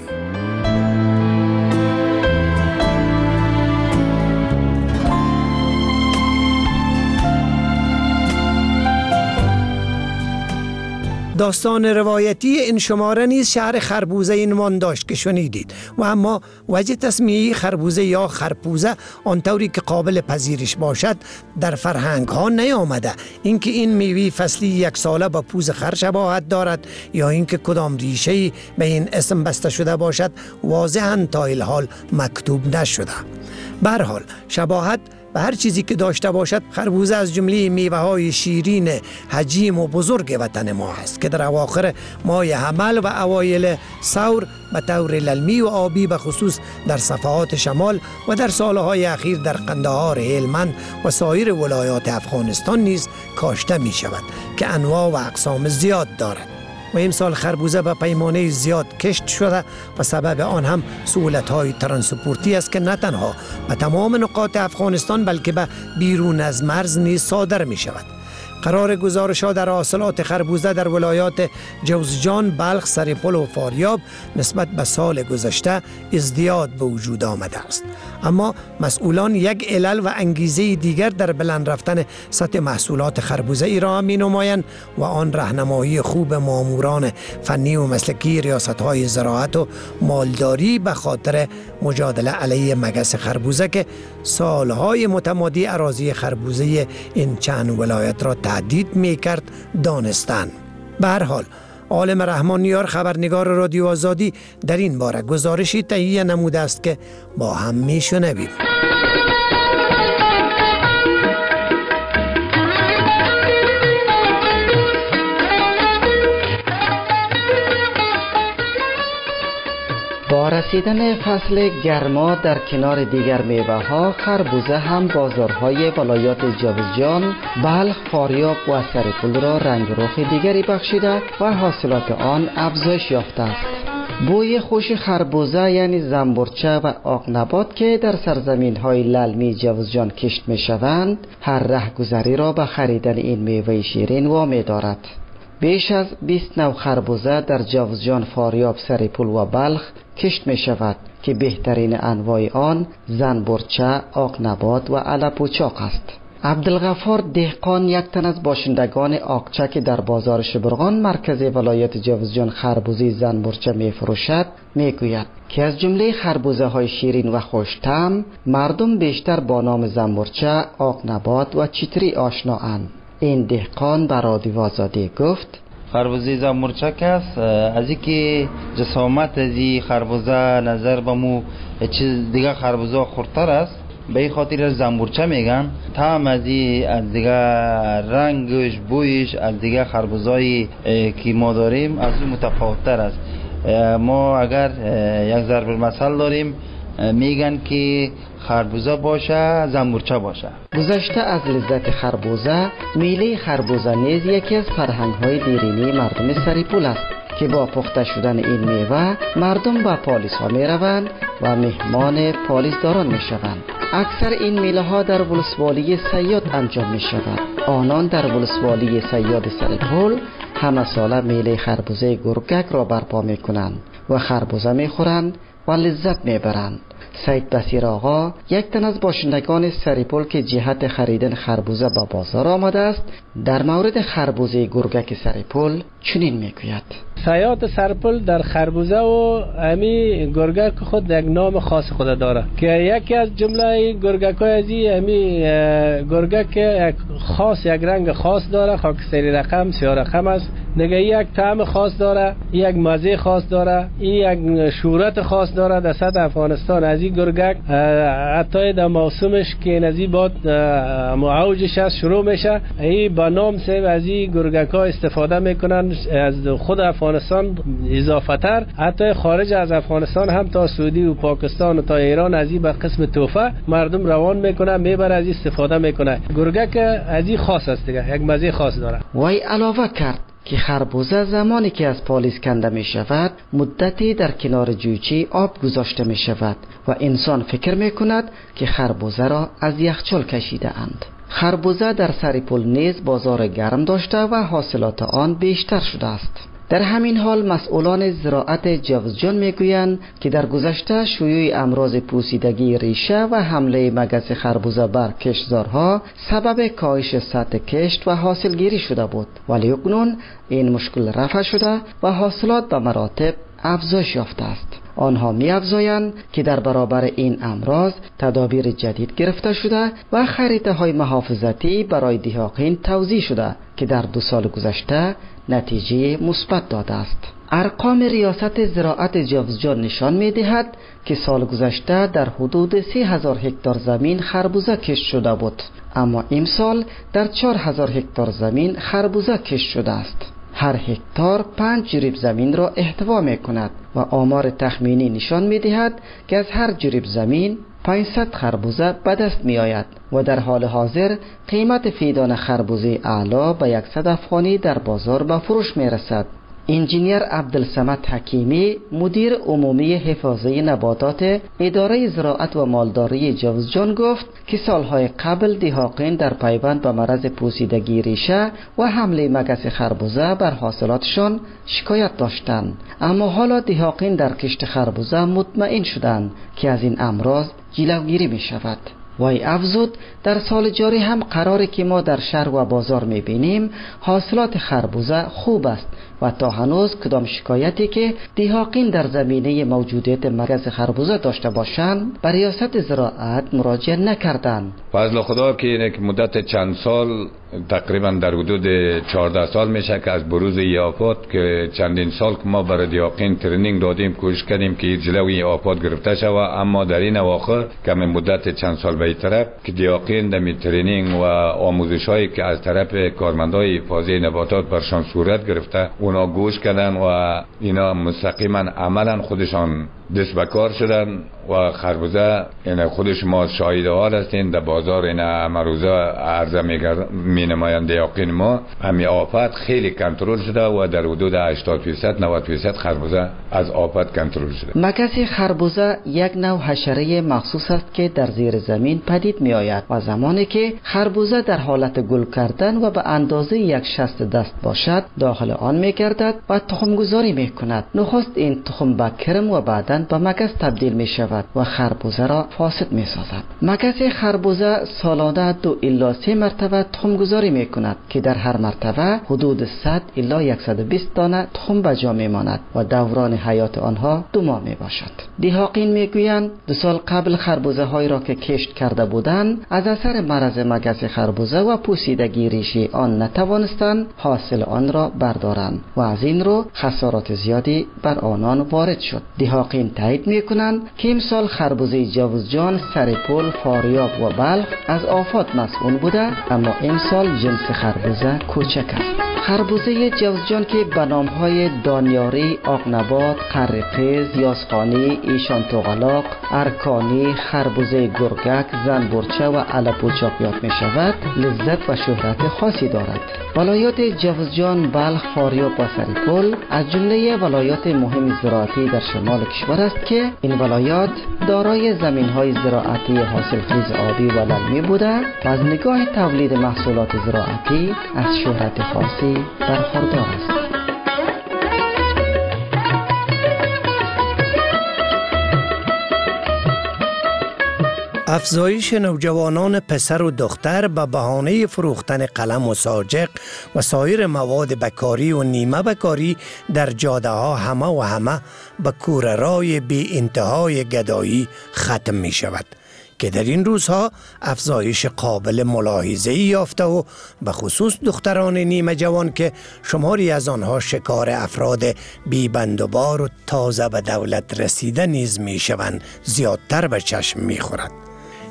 داستان روایتی این شماره نیز شهر خربوزه اینمان داشت که شنیدید و اما وجه تسمیه خربوزه یا خرپوزه آنطوری که قابل پذیرش باشد در فرهنگ ها نیامده. اینکه این میوه فصلی یک ساله با پوز خر شباهت دارد یا اینکه کدام ریشه‌ای به این اسم بسته شده باشد واضحاً تا الحال مکتوب نشده. به هر حال شباهت به هر چیزی که داشته باشد خربوزه از جمله میوه های شیرین حجیم و بزرگ وطن ما است که در اواخر ماه حمل و اوایل ثور به طور للمی و آبی به خصوص در صفحات شمال و در سالهای اخیر در قندهار، هلمند و سایر ولایات افغانستان نیز کاشته می شود که انواع و اقسام زیاد دارد. و امسال خربوزه به پیمانه زیاد کشت شده و سبب آن هم سهولت‌های ترانسپورتی است که نه تنها به تمام نقاط افغانستان بلکه به بیرون از مرز نیز صادر می شود. قرار گزارش‌ها در حاصلات خربوزه در ولایات جوزجان، بلخ، سرپل و فاریاب نسبت به سال گذشته ازدیاد به وجود آمده است. اما مسئولان یک علل و انگیزه دیگر در بلند رفتن سطح محصولات خربوزه ای را می نمایند و آن راهنمایی خوب ماموران فنی و مسلکی ریاست‌های زراعت و مالداری به خاطر مجادله علیه مگس خربوزه که سالهای متمادی اراضی خربوزه این چند ولایت را تهدید می کرد دانستند. به هر حال عالم رحمانیار خبرنگار رادیو آزادی در این باره گزارشی تهیه نموده است که با هم می شنویم. با رسیدن فصل گرما در کنار دیگر میوه ها خربوزه هم بازارهای ولایات جوزجان، بلخ، فاریاب و سرپل را رنگ رخ دیگری بخشیده و حاصلات آن افزایش یافته است. بوی خوش خربوزه یعنی زنبورچه و آقنبات که در سرزمین های للمی جوزجان کشت می شوند هر رهگذری را به خریدن این میوه شیرین وامی دارد. بیش از 20 نوع خربوزه در جوزجان، فاریاب، سرپل و بلخ کشت می شود که بهترین انواع آن زنبورچه، آقنبات و علپوچاق است. عبدالغفار دهقان، یک تن از باشندگان آقچه که در بازار شبرغان مرکز ولایت جوزجان خربوزه زنبورچه می فروشد، می گوید که از جمله خربوزه های شیرین و خوش‌طعم مردم بیشتر با نام زنبورچه، آقنبات و چیتری آشنااند. این دهقان به رادیو آزادی گفت خربوزه زنبورچک است. از اینکه جسامت از این خربوزه نظر به مو چیز دیگه خربوزه خورتر است، به این خاطر زنبورچه میگن. طعم از دیگه رنگش، بویش از دیگه خربوزه‌ای که ما داریم از اون متفاوت‌تر است. ما اگر یک ضرب المثل داریم میگن که خربوزه باشه زنبورچه باشه. گذشته از لذت خربوزه، میله خربوزه نیز یکی از فرهنگ‌های دیرینی مردم سرپل است که با پخته شدن این میوه مردم به پالیس ها می روند و مهمان پالیس داران می شوند. اکثر این میله ها در ولسوالی صیاد انجام می شود. آنان در ولسوالی صیاد سرپل همه ساله میله خربوزه گرگک را برپا می کنند و خربوزه می خورند و لذت می برند. سید بصیر آقا، یک تن از باشندگان سرپل که جهت خریدن خربوزه به بازار آمده است، در مورد خربوزه گرگک سرپل چنین میگوید: صیاد سرپل در خربوزه و امی گرگک خود یک نام خاص خود داره که یکی از جمله گرگک های ازی امی گرگک یک خاص، یک رنگ خاص داره، خاکستری رقم، سیاه رقم است. دیگه یک طعم خاص داره، یک مزه خاص داره، یک شهرت خاص داره در سطح افغانستان. از این گرگک حتی در موسمش که نزی باد معوجش از شروع میشه، ای با نام سه از این گرگک ها استفاده میکنن. از خود افغانستان اضافه تر، حتی خارج از افغانستان هم تا سعودی و پاکستان و تا ایران از این به قسم تحفه مردم روان میکنه، میبره، از استفاده میکنه. گرگک از این خاص است دیگه، یک مزه خاص داره. وای علاوه کرد که خربوزه زمانی که از پالیز کنده می شود مدتی در کنار جویچه آب گذاشته می شود و انسان فکر می کند که خربوزه را از یخچال کشیده اند. خربوزه در سر پل نیز بازار گرم داشته و حاصلات آن بیشتر شده است. در همین حال مسئولان زراعت جوزجان میگویند که در گذشته شیوع امراض پوسیدگی ریشه و حمله مگس خربوزه بر کشتزارها سبب کاهش سطح کشت و حاصلگیری شده بود، ولی اکنون این مشکل رفع شده و حاصلات به مراتب افزایش یافته است. آنها می‌افزایند که در برابر این امراض تدابیر جدید گرفته شده و خریطه‌های محافظتی برای دهقان توزیع شده که در 2 سال گذشته نتیجه مثبت داده است. ارقام ریاست زراعت جوزجان نشان می‌دهد که سال گذشته در حدود 30,000 هکتار زمین خربوزه کشت شده بود، اما امسال در 4,000 هکتار زمین خربوزه کشت شده است. هر هکتار 5 جریب زمین را احتوا می کند و آمار تخمینی نشان می دهد که از هر جریب زمین 500 خربوزه به دست می آید و در حال حاضر قیمت فیدان خربوزه اعلی به 100 افغانی در بازار به فروش می رسد. انجینیر عبدالصمد حکیمی مدیر عمومی حفاظه نباتات اداره زراعت و مالداری جوزجان گفت که سالهای قبل دهقان در پیوند به مرض پوسیدگی ریشه و حمله مگس خربوزه بر حاصلاتشان شکایت داشتند، اما حالا دهقان در کشت خربوزه مطمئن شدند که از این امراض جلوگیری می شود. وای افزود در سال جاری هم قراره که ما در شهر و بازار میبینیم حاصلات خربوزه خوب است و تا هنوز کدام شکایتی که دهقان در زمینه موجودیت مگس خربوزه داشته باشند به ریاست زراعت مراجعه نکردند. فضل خدا که یک مدت چند سال تقریبا در حدود 14 سال میشه که از بروز این آفات که چندین سال که ما برای دهقان ترینینگ دادیم، کوشش کردیم که جلوی این آفات گرفته شود، اما در این اواخر که مدت چند سال به طرف که دهقان در ترینینگ و آموزش هایی که از طرف کارمندای حفاظه نباتات برشان صورت گرفته اونا گوش کردن و اینا مستقیما عملا خودشان دست به کار شدن و خربوزه این خودش ما شاهد حال هستیم در بازار این امروزه عرضه می نمایند دهقان ما همین آفت خیلی کنترل شده و در حدود 80% 90% خربوزه از آفت کنترل شده. مگس خربوزه یک نوع حشره مخصوص است که در زیر زمین پدید می آید و زمانی که خربوزه در حالت گل کردن و به اندازه 1/60 دست باشد داخل آن می گردد و تخم گذاری می کند. نخست این تخم به کرم و بعدا به مگس تبدیل می شود و خربوزه را فاسد می سازد. مگس خربوزه سالانه 2 الی 3 مرتبه تخم گذاری می کند که در هر مرتبه حدود 100 الی 120 دانه تخم به جا می ماند و دوران حیات آنها 2 ماه می باشد. دهقان می گویند 2 سال قبل خربوزه هایی را که کشت کرده بودند از اثر مرض مگس خربوزه و پوسیدگی ریشه آن نتوانستند حاصل آن را بردارند و از این رو خسارات زیادی بر آنان وارد شد. دهقان تایید می کنند که امسال خربوزه جوزجان، سرپل، فاریاب و بلخ از آفات مسئول بوده، اما امسال جنس خربوزه کوچک است. خربوزه جوزجان که به نام‌های دانیاری، آقنبات، قرقیز، یاسخانی، ایشان توغلاق، ارکانی، خربوزه گرگک، زنبورچه و علپوچاق یاد می شود، لذت و شهرت خاصی دارد. ولایات جوزجان، بلخ، فاریاب و سرپل از جمله ولایات مهم زراعتی در شمال کشور است که این ولایات دارای زمین‌های زراعتی حاصلخیز آبی و للمی بوده و از نگاه تولید محصولات زراعتی از شهرت خاصی برخوردار است. افزایش نوجوانان پسر و دختر به بهانه فروختن قلم و ساجق و سایر مواد بکاری و نیمه بکاری در جاده ها همه به کوررای بی انتهای گدایی ختم می شود که در این روزها افزایش قابل ملاحظه‌ای یافته و به خصوص دختران نیمه جوان که شماری از آنها شکار افراد بی بند و بار و تازه به دولت رسیده نیز می شوند زیادتر به چشم می خورد.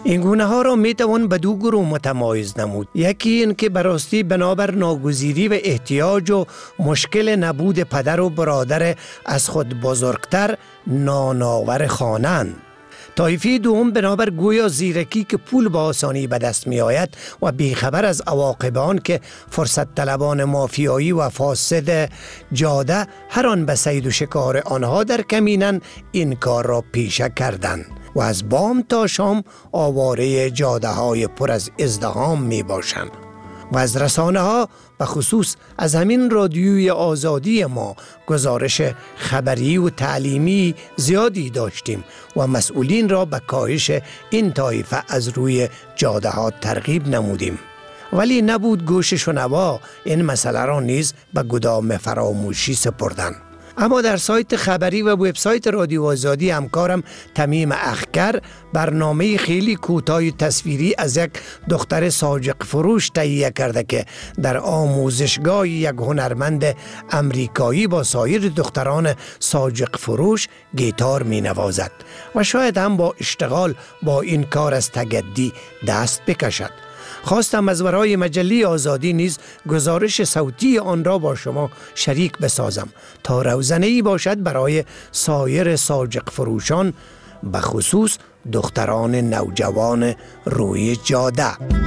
این گونه ها را می توان به دو گروه متمایز نمود. یکی این که براستی بنابر ناگزیری و احتیاج و مشکل نبود پدر و برادر از خود بزرگتر نانآور خوانند. طایفه دوم بنابر گویا زیرکی که پول با آسانی به دست می آید و بیخبر از عواقب آن که فرصت طلبان مافیایی و فاسد جاده هر آن به صید و شکار آنها در کمینن این کار را پیشه کردند و از بام تا شام آواره جاده های پر از ازدحام می باشند. و از رسانه ها و خصوص از همین رادیوی آزادی ما گزارش خبری و تعلیمی زیادی داشتیم و مسئولین را به کاهش این طایفه از روی جاده ها ترغیب نمودیم. ولی نبود گوش شنوا این مسئله را نیز به گدام فراموشی سپردند. اما در سایت خبری و وبسایت رادیو آزادی همکارم تمیم اخگر برنامه خیلی کوتاه تصویری از یک دختر ساجق فروش تهیه کرده که در آموزشگاه یک هنرمند امریکایی با سایر دختران ساجق فروش گیتار می نوازد و شاید هم با اشتغال با این کار از تگدی دست بکشد. خواستم از ورای مجله آزادی نیز گزارش صوتی آن را با شما شریک بسازم تا روزنه‌ای باشد برای سایر ساجق فروشان، به خصوص دختران نوجوان روی جاده.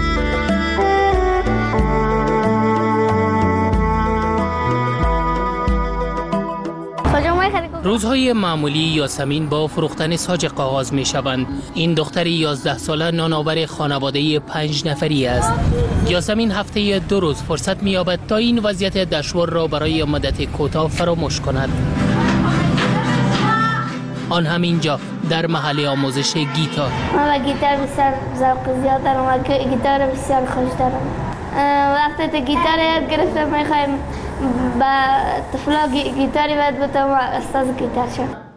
روزهای معمولی یاسمین با فروختن ساجق آغاز می شوند. این دختر 11 ساله نانآور خانواده 5 نفری است. یاسمین هفته 2 روز فرصت می یابد تا این وضعیت دشوار را برای مدت کوتاه فراموش کند. آن هم اینجا در محل آموزش گیتار. من به گیتار بسیار ذوق زیاد دارم و گیتار بسیار خوش دارم. وقتی تا گیتار یاد گرفتم میخوایم با طفلا گیتاری باید بودم و استاذ گیتار شد.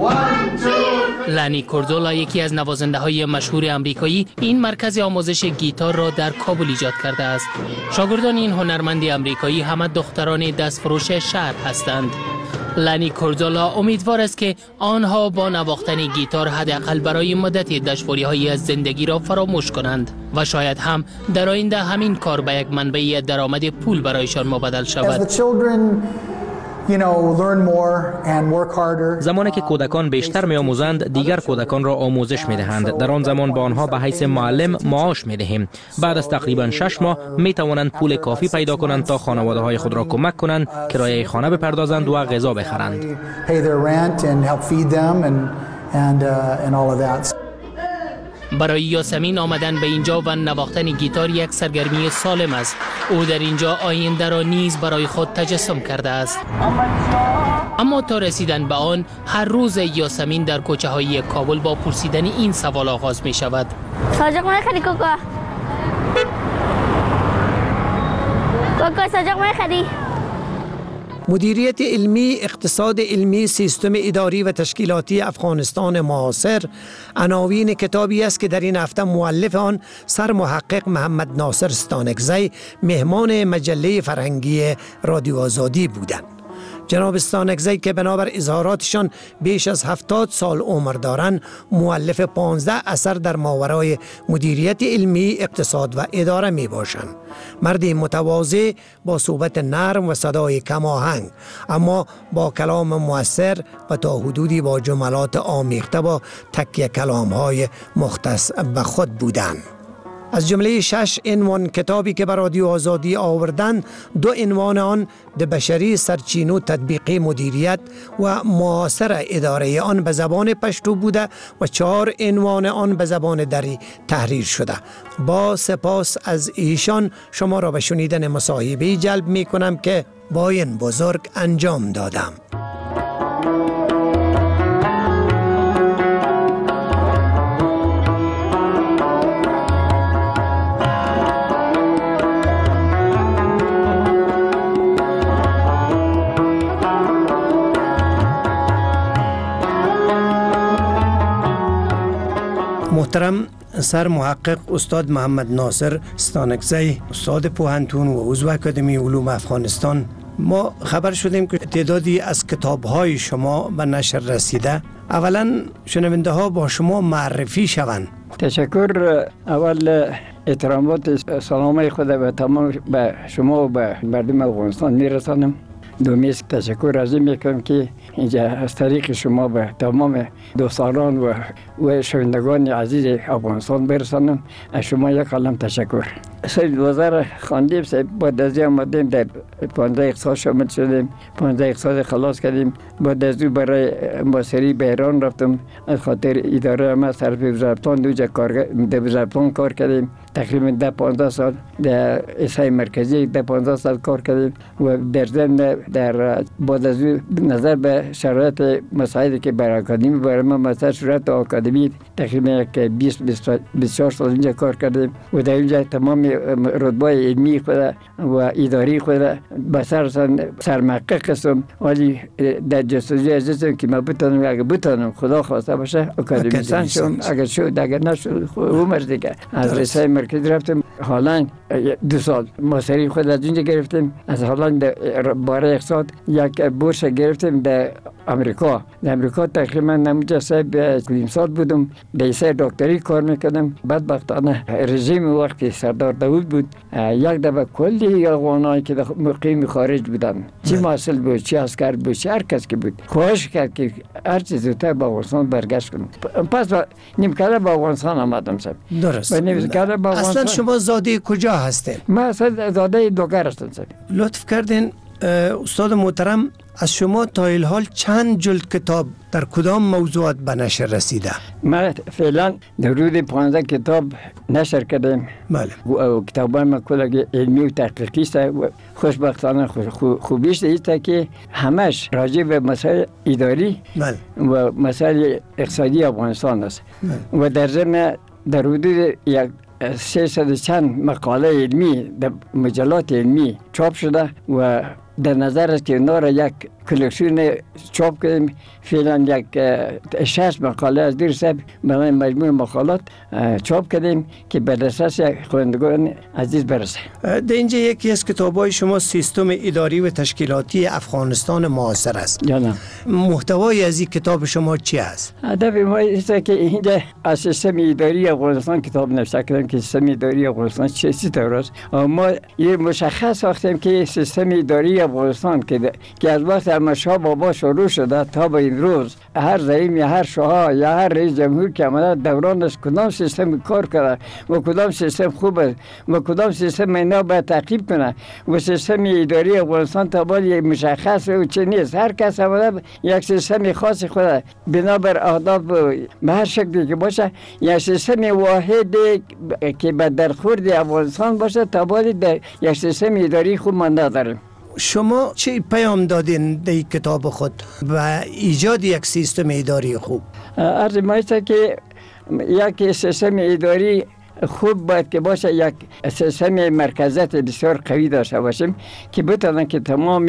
لانی کوردولا یکی از نوازنده های مشهور امریکایی این مرکز آموزش گیتار را در کابل ایجاد کرده است. شاگردان این هنرمند امریکایی همه دختران دستفروش شهر هستند. لانی کوردولا امیدوار است که آنها با نواختن گیتار حداقل برای مدت دشواری‌های از زندگی را فراموش کنند و شاید هم در آینده همین کار به یک منبع درآمد پول برایشان مبدل شود. زمانی که کودکان بیشتر می‌آموزند، دیگر کودکان را آموزش می‌دهند. در آن زمان به آنها به حیث معلم معاش می‌دهیم. بعد از تقریباً 6 ماه می‌توانند پول کافی پیدا کنند تا خانواده‌های خود را کمک کنند، کرایه خانه بپردازند و غذا بخرند. برای یاسمین آمدن به اینجا و نواختن گیتار یک سرگرمی سالم است. او در اینجا آینده را نیز برای خود تجسم کرده است. اما تا رسیدن به آن، هر روز یاسمین در کوچه های کابل با پرسیدن این سوال آغاز می شود. ساجق میخری کوکا؟ کوکا ساجق میخری؟ مدیریت علمی، اقتصاد علمی، سیستم اداری و تشکیلاتی افغانستان معاصر عناوین کتابی است که در این هفته مؤلف آن سر محقق محمد ناصر ستانکزی مهمان مجله فرهنگی رادیو آزادی بودند. جناب ستانکزی که بنابر اظهاراتشان بیش از 70 سال عمر دارند، مؤلف 15 اثر در ماورای مدیریت علمی، اقتصاد و اداره می باشند. مردی متواضع با صحبت نرم و صدای کم آهنگ، اما با کلام مؤثر و تا حدودی با جملات آمیخته با تکیه کلام‌های مختص به خود بودند. از جمله 6 عنوان کتابی که بر رادیو آزادی آوردند، 2 عنوان آن د بشری سرچینو تطبیقی مدیریت و معاصر اداره آن به زبان پشتو بوده و 4 عنوان آن به زبان دری تحریر شده. با سپاس از ایشان شما را به شنیدن مصاحبه جلب می کنم که با این بزرگ انجام دادم. محترم سر محقق استاد محمد ناصر ستانکزی، استاد پوهنتون و عضو اکادمی علوم افغانستان، ما خبر شدیم که تعدادی از کتاب‌های شما به نشر رسیده. اولا شنونده ها با شما معرفی شوند تشکر. اول احترامات سلام خود به تمام به شما و به مردم افغانستان میرسانم. دومی تشکر از این میکنم که اینجا از طریق شما به تمام دوستان و شنوندگان عزیز افغانستان برسانم. از شما یک قلم تشکر. سید وزیر خاندیب صاحب بعد از آمدیم در 15 اقتصاد شامل شدیم، 15 اقتصاد خلاص کردیم. بعد از او برای ماسری به ایران رفتم. از خاطر اداره ما صرف وزارتان دوجا در وزارتان کار کردیم. تقریبا 15 سال در اصحای مرکزی 15 سال کار کردیم و در ضمن در بعد از او نظر به شرایط مسائلی که برای اکادمی برای ما مسائل شرایط اکادمی تقریبا 20-24 سال اینجا کار کردیم و در اینجا تمام رتبه علمی خود و اداری خود به سرمحقق هستم. ولی در جستجوی عزیزم که ما بتونم اگه بتونم خدا خواسته باشه اکادمیسان شم. اگر شد اگر نشد عمر دیگه از رسای مرکز رفتم. حالا 2 سال ماسری خود از اینجا گرفتیم. از حالا باره اقتصاد یک بورس گرفتیم در امریکا. در امریکا تقریبا نموجه نیم سال بودم. در دکتری کار میکردم. بدبختانه رژیم وقتی سردار داود بود یک دفعه کلی افغانایی که مقیم خارج بودن، چی محصل بود، چی عسکر بود، چی هر کس که بود، خواهش کرد که هر چیز زودتر به افغانستان برگشت کنم. پس نیمکره به افغانستان آمدم. درست. اصلا شما زاده کجا هستین؟ من اصلا زاده دوگر هستم. لطف کردین استاد محترم، از شما تا الحال چند جلد کتاب در کدام موضوعات به نشر رسیده؟ من فعلا در حدود 15 کتاب نشر کردم. بله. و کتابای من کلا علمی و تحقیقی است. خوشبختانه خوبیش است که همش راجع به مسائل اداری و مسائل اقتصادی افغانستان است. و در ضمن در حدود 300 چند مقاله علمی در مجلات علمی چاپ شده و در نظر است که اونا را یک کلکسیون چاپ کردیم. فعلا یک 6 مقاله از دیر صاحب برای مجموع مقالات چاپ کردیم که به دسترس خوانندگان عزیز برسه. در اینجا یکی از کتاب‌های شما سیستم اداری و تشکیلاتی افغانستان معاصر است. جانم. محتوای از این کتاب شما چی است؟ هدف ما است که اینجا از سیستم اداری افغانستان کتاب نوشته کردیم که سیستم اداری افغانستان چه طور است. ما یه مشخص ساختیم که سیستم اداری افغانستان که از وقت شاه بابا شروع شده تا به این روز هر زعیم یا هر شاه یا هر رئیس جمهور که آمده دورانش کدام سیستم کار کرده و کدام سیستم خوبه و کدام سیستم اینا باید تعقیب کنه و سیستم اداری افغانستان تا باید مشخص و چه نیست. هر کس آمده یک سیستم خاص خود بنابر اهداف به هر شکلی که باشه یک سیستم واحد که به درخورد افغانستان باشه تا باید یک سیستم اداری خوب مانده داریم. شما چه پیام دادین در کتاب خود و ایجاد یک سیستم اداری خوب؟ عرض ما است که یک سیستم اداری خوب باید که باشه یک سیستم مرکزیت بسیار قوی داشته باشیم که بتونن که تمام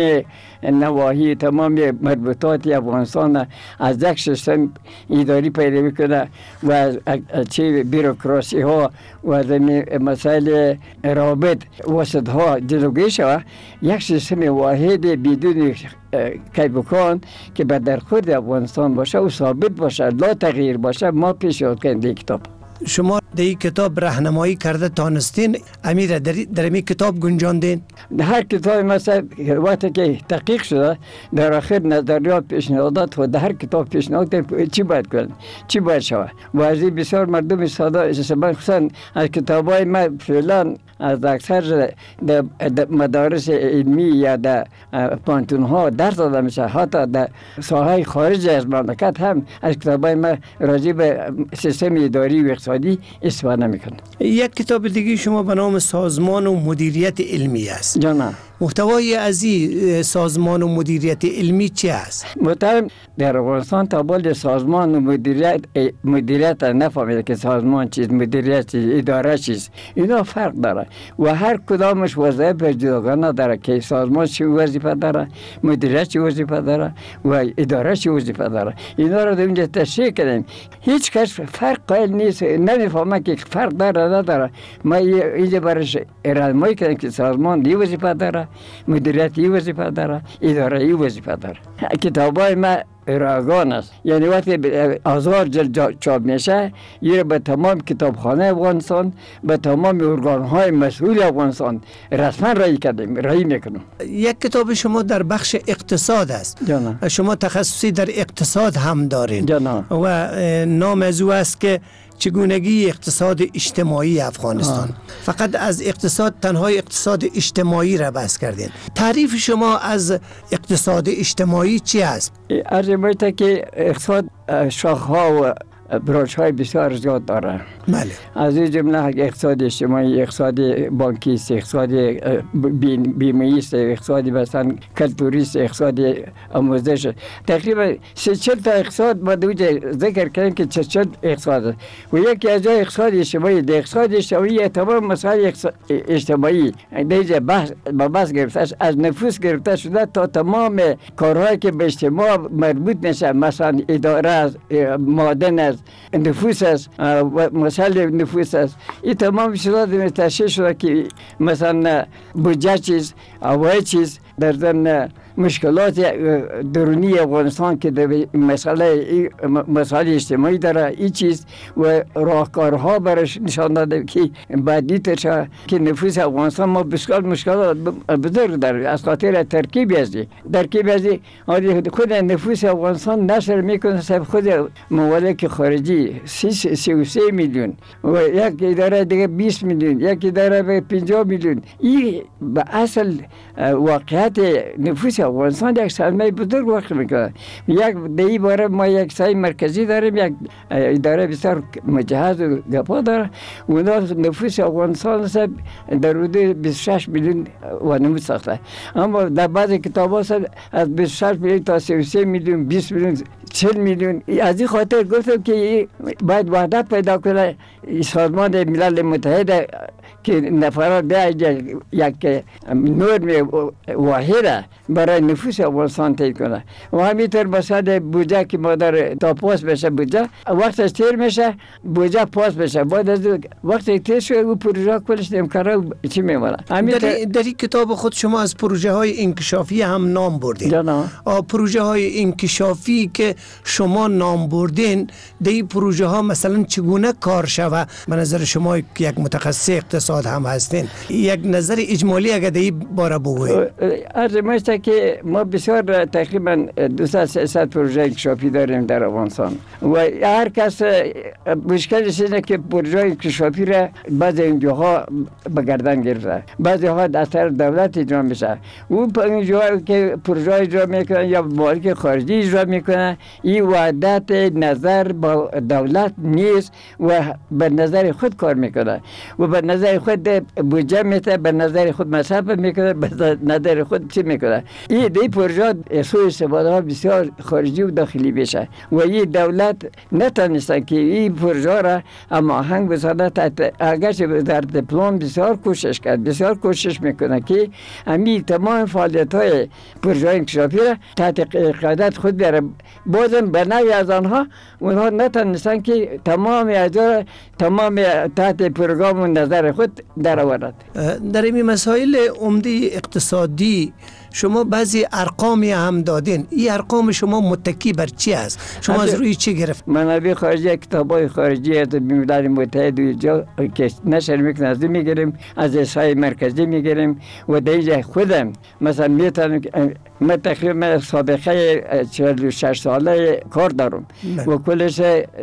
نواحی تمام مربوطات افغانستان از یک سیستم اداری پیروی کنه و چه بیروکراسی ها و مسائل رابط وسط ها جلوگیری شود. یک سیستم واحد بدون کیبکان که به درخورد افغانستان باشه و ثابت باشه لا تغییر باشه ما پیشنهاد کردیم کتاب. شما در این کتاب راهنمایی کرده تانستین امیر در این کتاب گنجاندین؟ هر کتاب مثلا وقتی که تحقیق شده در آخر نظریات پیشنهادات و در هر کتاب پیشنهاد چی باید کنن چی باید شود و از این بسیار مردم ساده خصوصا از کتابای ما فعلا از اکثر در مدارس علمی یا در پانتون ها درس داده میشه. حتی در ساحه خارج از مملکت هم از کتابای ما راجع به سیستم اداری و اقتصادی استفاده میکنه. یک کتاب دیگه شما به نام سازمان و مدیریت علمی است. جانم. محتوای از این سازمان و مدیریت علمی چی است؟ محترم در افغانستان تا باید سازمان و مدیریت نفهمیده که سازمان چیز مدیریت چیز اداره چیز اینا فرق داره و هر کدامش وظایف جداگانه داره که سازمان چی وظیفه داره مدیریت چی وظیفه داره و اداره چی وظیفه داره. اینا رو در اینجا تشریح کردیم. هیچ کس فرق قائل نیست نمیفهمه که فرق داره نداره. ما اینجا برش راهنمایی کردیم که سازمان وظیفه داره مدیریت وظیفه داره اداره وظیفه داره. کتابای ما رایگان است. یعنی وقتی 1000 جلد چاپ میشه یه به تمام کتابخانه افغانستان، به تمام ارگان‌های مسئول افغانستان رسما رای میکنم. یک کتاب شما در بخش اقتصاد است. جانا. شما تخصصی در اقتصاد هم دارین. جانا. و نام از او است که چگونگی اقتصاد اجتماعی افغانستان. فقط از اقتصاد، تنها اقتصاد اجتماعی را بحث کردین. تعریف شما از اقتصاد اجتماعی چی است؟ عرض می‌کنم که اقتصاد شاخه‌ها و برانچ های بسیار زیاد داره. بله. از این جمله اقتصاد اجتماعی، اقتصاد بانکی است، اقتصاد بیمه‌ای است، اقتصاد مثلا کلتوری است، اقتصاد آموزش. تقریبا 40 تا اقتصاد ما ذکر کردیم که 40 اقتصاد و یکی از جای اقتصاد اجتماعی. در اقتصاد اجتماعی تمام مسائل اجتماعی دیگه بحث گرفته از نفوس گرفته شده تا تمام کارهایی که به اجتماع مربوط میشه، مثلا اداره از معدن است، نفوس است و مسائل نفوس است. این تمام چیزا تشریح شده که مثلا بودجه چیز، هوای چیز، در ضمن مشکلات درونی افغانستان که در مسائل اجتماعی داره این چیز و راهکارها برش نشان داده که بعدی ترشه که نفوس افغانستان ما بسیار مشکلات بزرگ داره از خاطر ترکیب ازی خود نفوس افغانستان نشر میکنه صرف خود ممالک خارجی 33 میلیون و یک اداره دیگه 20 میلیون، یک اداره 50 میلیون. این به اصل واقعیت نفوس افغانستان یک سلمه بزرگ واقع میکنه. یک دیگه باره ما یک سای مرکزی داریم، یک اداره بسیار مجهز و گپا داره. اونا نفوس افغانستان در حدود 26 میلیون و نمود ساخته، اما در بعض کتاب ها از 26 میلیون تا 33 میلیون، 20 میلیون، 40 میلیون. از این خاطر گفتم که باید وحدت پیدا کنه سازمان ملل متحد که نفرات بیاید یک نرم واحده برای نفوس افغانستان تعیین کنه و همینطور مسئله بودجه که ما در تا پاس بشه بودجه وقتش تیر میشه بودجه پاس بشه، بعد از وقتی تیر شده او پروژه کلش امکانه چی میمونه. در این کتاب خود شما از پروژه های انکشافی هم نام بردین. پروژه های انکشافی که شما نام بردین در این پروژه ها مثلا چگونه کار شود؟ به نظر شما یک متخصص اقتصاد هم هستین، یک نظر اجمالی اگر در این باره بگویید. عرض می‌شود که ما بسیار تقریبا 200 پروژه انکشافی داریم در افغانستان و هر کس مشکلش اینه که پروژه انکشافی را بعضی اینجاها به گردن گرفته، بعضی ها از طرف دولت اجرا میشه. اون اینجاها که پروژه اجرا میکنن یا مالک خارجی اجرا میکنه، این وحدت نظر با دولت نیست و به نظر خود کار میکنه و به نظر خود بودجه میته، به نظر خود مصرف میکنه، به نظر خود چی میکنه. این پروژه سوء استفاده ها بسیار خارجی و داخلی بشه و این دولت نتونسته که این پروژه را اما آهنگ بسازه. اگرچه در پلان بسیار کوشش کرد، بسیار کوشش میکنه که همین تمام فعالیت های پروژه انکشافی را تحت قیادت خود بیاره، بازم به نوعی از آنها نتونستن که تمام اجرا تمام تحت پروگرام و نظر خود در آورد. در این مسائل عمده اقتصادی شما بعضی ارقامی هم دادین، این ارقام شما متکی بر چی است؟ شما از روی چی گرفت؟ منابع خارجی، کتاب‌های خارجی از ملل متحد جا که نشر میکنه از میگیریم، از اسای مرکزی میگیریم و دیگه خودم مثلا میتونم من تقریبا سابقه 46 ساله کار دارم و کلش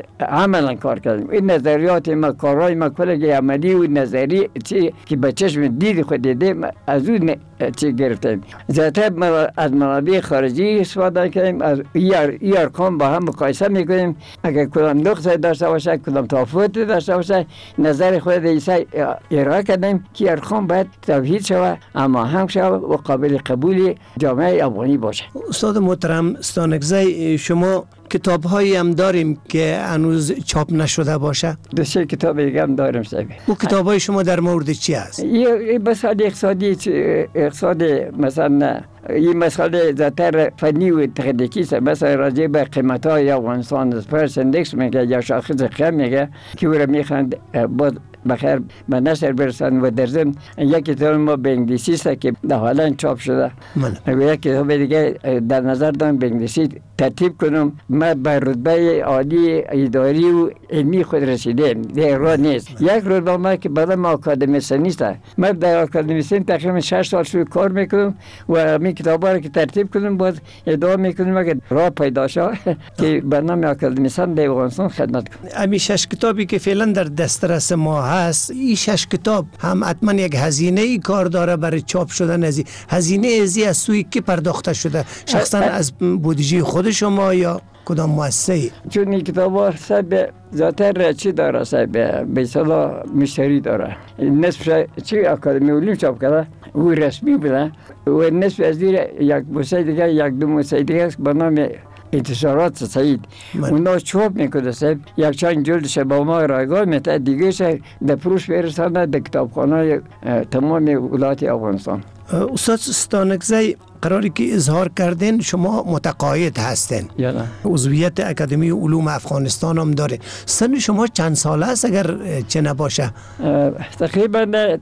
عملا کار کردم. این نظریات ما، کارهای ما کلش عملی و نظری چی که به چشم دید خود دیدیم از اون چی گرفتیم. زیادتر از منابع خارجی استفاده کردیم، از این ارقام با هم مقایسه میکنیم. اگر کدام نقص داشته باشه، کدام تفاوت داشته باشه، نظر خود ایسا ارائه کردیم که ارقام باید توحید شود، اما هم شود و قابل قبول جامعه افغانی باشه. استاد محترم ستانکزی، شما کتاب هایی هم داریم که هنوز چاپ نشده باشه؟ 2 کتاب دیگه هم داریم. او کتاب های شما در مورد چی است؟ این مسائل اقتصادی مثلا این مسئله زیادتر فنی و تکنیکی است. مثلا راجع به قیمت های افغانستان پرس اندکس میگه یا شاخص قیمت میگه که او را میخوند باز بخیر به نشر برسن و در ضمن یک کتاب ما به انگلیسی است که در حالا چاپ شده و یک کتاب دیگه در نظر دارم به انگلیسی ترتیب کنم. من به رتبه عالی اداری و علمی خود رسیدم، در راه نیست. یک روزنامه که بعد ما آکادمیست نیست، من در آکادمیست تقریبا 6 سال شروع کار میکنم و همین کتابا رو که ترتیب کنم باز ادعا میکنم اگه راه پیدا شد که برنامه آکادمیستان در افغانستان خدمت کنم. همین 6 کتابی که فعلا در دسترس ما هست، این 6 کتاب هم حتما یک هزینه ای کار داره برای چاپ شدن. هزینه ازی از سوی کی پرداخته شده؟ شخصا از بودجه خود شما یا کدام مؤسسه؟ چون این کتابا سب ذاتر چی داره، سب به اصطلاح مشتری داره. نصف چی اکادمی علوم چاپ کرده او رسمی بوده و نصف از دیر یک موسیقی دیگه، یک دو موسیقی دیگه به نام انتشارات سعید اونا چوب میکنه صاحب، یک چند جلدش با ما رایگاه میته، دیگه شه در فروش برسانه در کتابخانه تمام ولایت افغانستان. استاد ستانکزی، قراری که اظهار کردین شما متقاعد هستین، عضویت اکادمی علوم افغانستان هم داره. سن شما چند ساله است اگر چه نباشه؟ تقریبا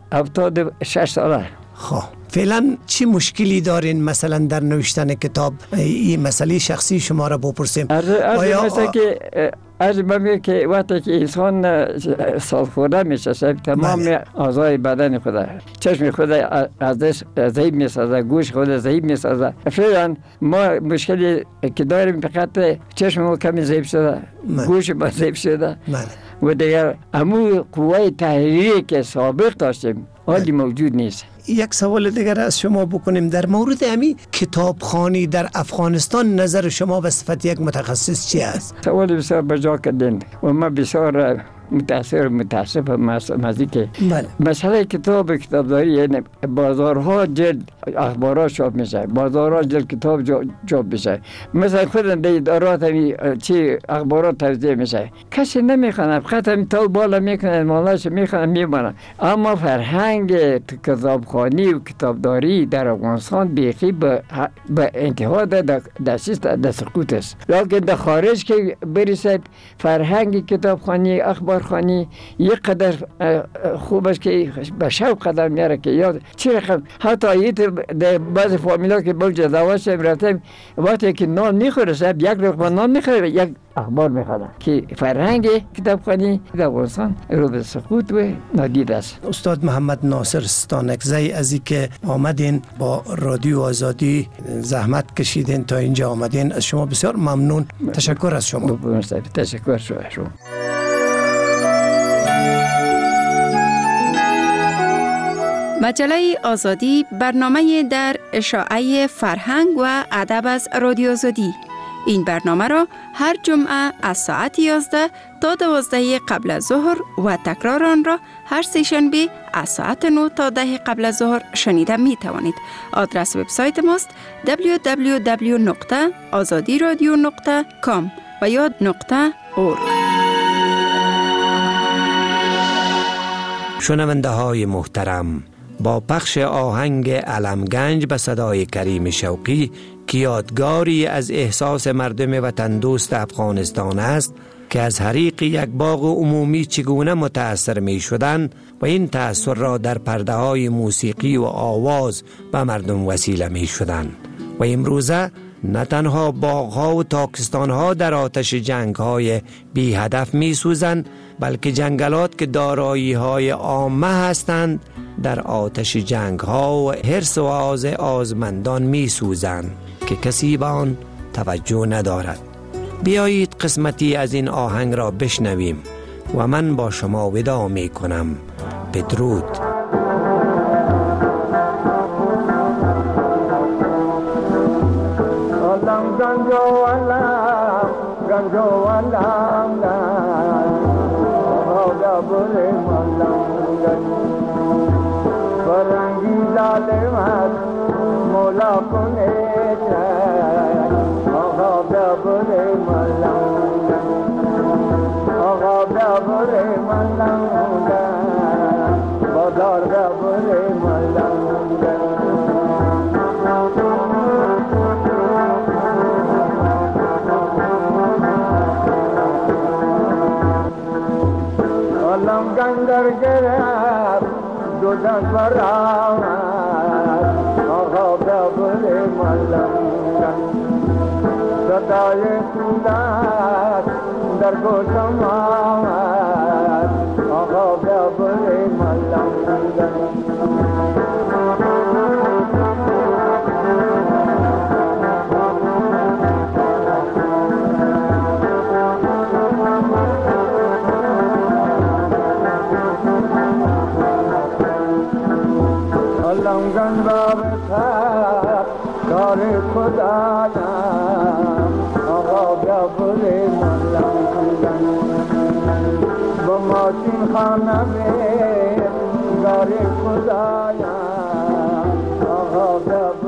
76 ساله. خب فعلا چی مشکلی دارین مثلا در نوشتن کتاب؟ این مسئله شخصی شما را بپرسیم. مثلا که از میگه که وقتی که انسان سالخورده میشه صاحب، تمام اعضای بدن خود، چشم خود از ضعیف میسازه، گوش خود ضعیف میسازه. فعلا ما مشکلی که داریم فقط چشم کمی ضعیف شده، گوش ما ضعیف شده و دیگر همون قوه تحریری که سابق داشتیم حالی موجود نیست. یک سوال دیگر از شما بکنیم در مورد همین کتابخوانی در افغانستان، نظر شما به صفت یک متخصص چی است؟ سوال بسیار بجا کردین و ما بسیار متاسف مزی که مسئله کتابداری، یعنی بازارها جلد اخبارات چاپ میشه، بازارها جلد کتاب چاپ میشه. مثلا خودم در ادارات چی اخبارات توزیع میشه، کسی نمیخونه، فقط همین تا بالا میکنه، مالاش میخونه میمونه. اما فرهنگ کتابخوانی و کتابداری در افغانستان بیخی به انتها در سقوط است. لیکن در خارج که برسد فرهنگ کتابخوانی، اخبارخوانی یک قدر خوب است که به شوق قدم میاره که یاد چی رقم. حتی در بعض فامیلا که بلج دواش رفتیم، وقتی که نان میخوره صاحب، یک لقمه نان میخوره یک اخبار میخوره، که فرهنگ کتابخوانی در افغانستان رو به سقوط و نادید است. استاد محمد ناصر ستانکزی، از اینکه آمدین با رادیو آزادی زحمت کشیدین تا اینجا آمدین، از شما بسیار ممنون. تشکر از شما. تشکر شما. مجله آزادی برنامه در اشاعه فرهنگ و ادب از رادیو آزادی. این برنامه را هر جمعه از ساعت 11 تا 12 قبل از ظهر و تکرار آن را هر سه‌شنبه از ساعت 9 تا 10 قبل از ظهر شنیده می توانید. آدرس وبسایت ماست www.azadiradio.com و یا .org. شنونده های محترم، با پخش آهنگ علمگنج به صدای کریم شوقی که یادگاری از احساس مردم وطن دوست افغانستان است که از حریق یک باغ عمومی چگونه متأثر می شدن و این تأثیر را در پرده های موسیقی و آواز به مردم وسیله می شدن و امروزه نه تنها باغ‌ها و تاکستان‌ها در آتش جنگ‌های بی هدف می‌سوزند، بلکه جنگلات که دارایی‌های عامه هستند در آتش جنگ‌ها و حرص و آز آزمندان می‌سوزند که کسی به آن توجه ندارد. بیایید قسمتی از این آهنگ را بشنویم و من با شما وداع می‌کنم. بدرود. Ganjo alam da, hoga bole malam barangi lale mat mola kone cha, hoga bole malam, hoga bole malam da, badar bole malam da. Alam gandar gerab, dodan barawat, agha bole malam. صدای سولت در گوشم آمد آقا بیا بری ملم لنگن باب خط کار خدایم آقا بیا بری من لنگن با ماشین خانه بیر کار خدایم آقا بیا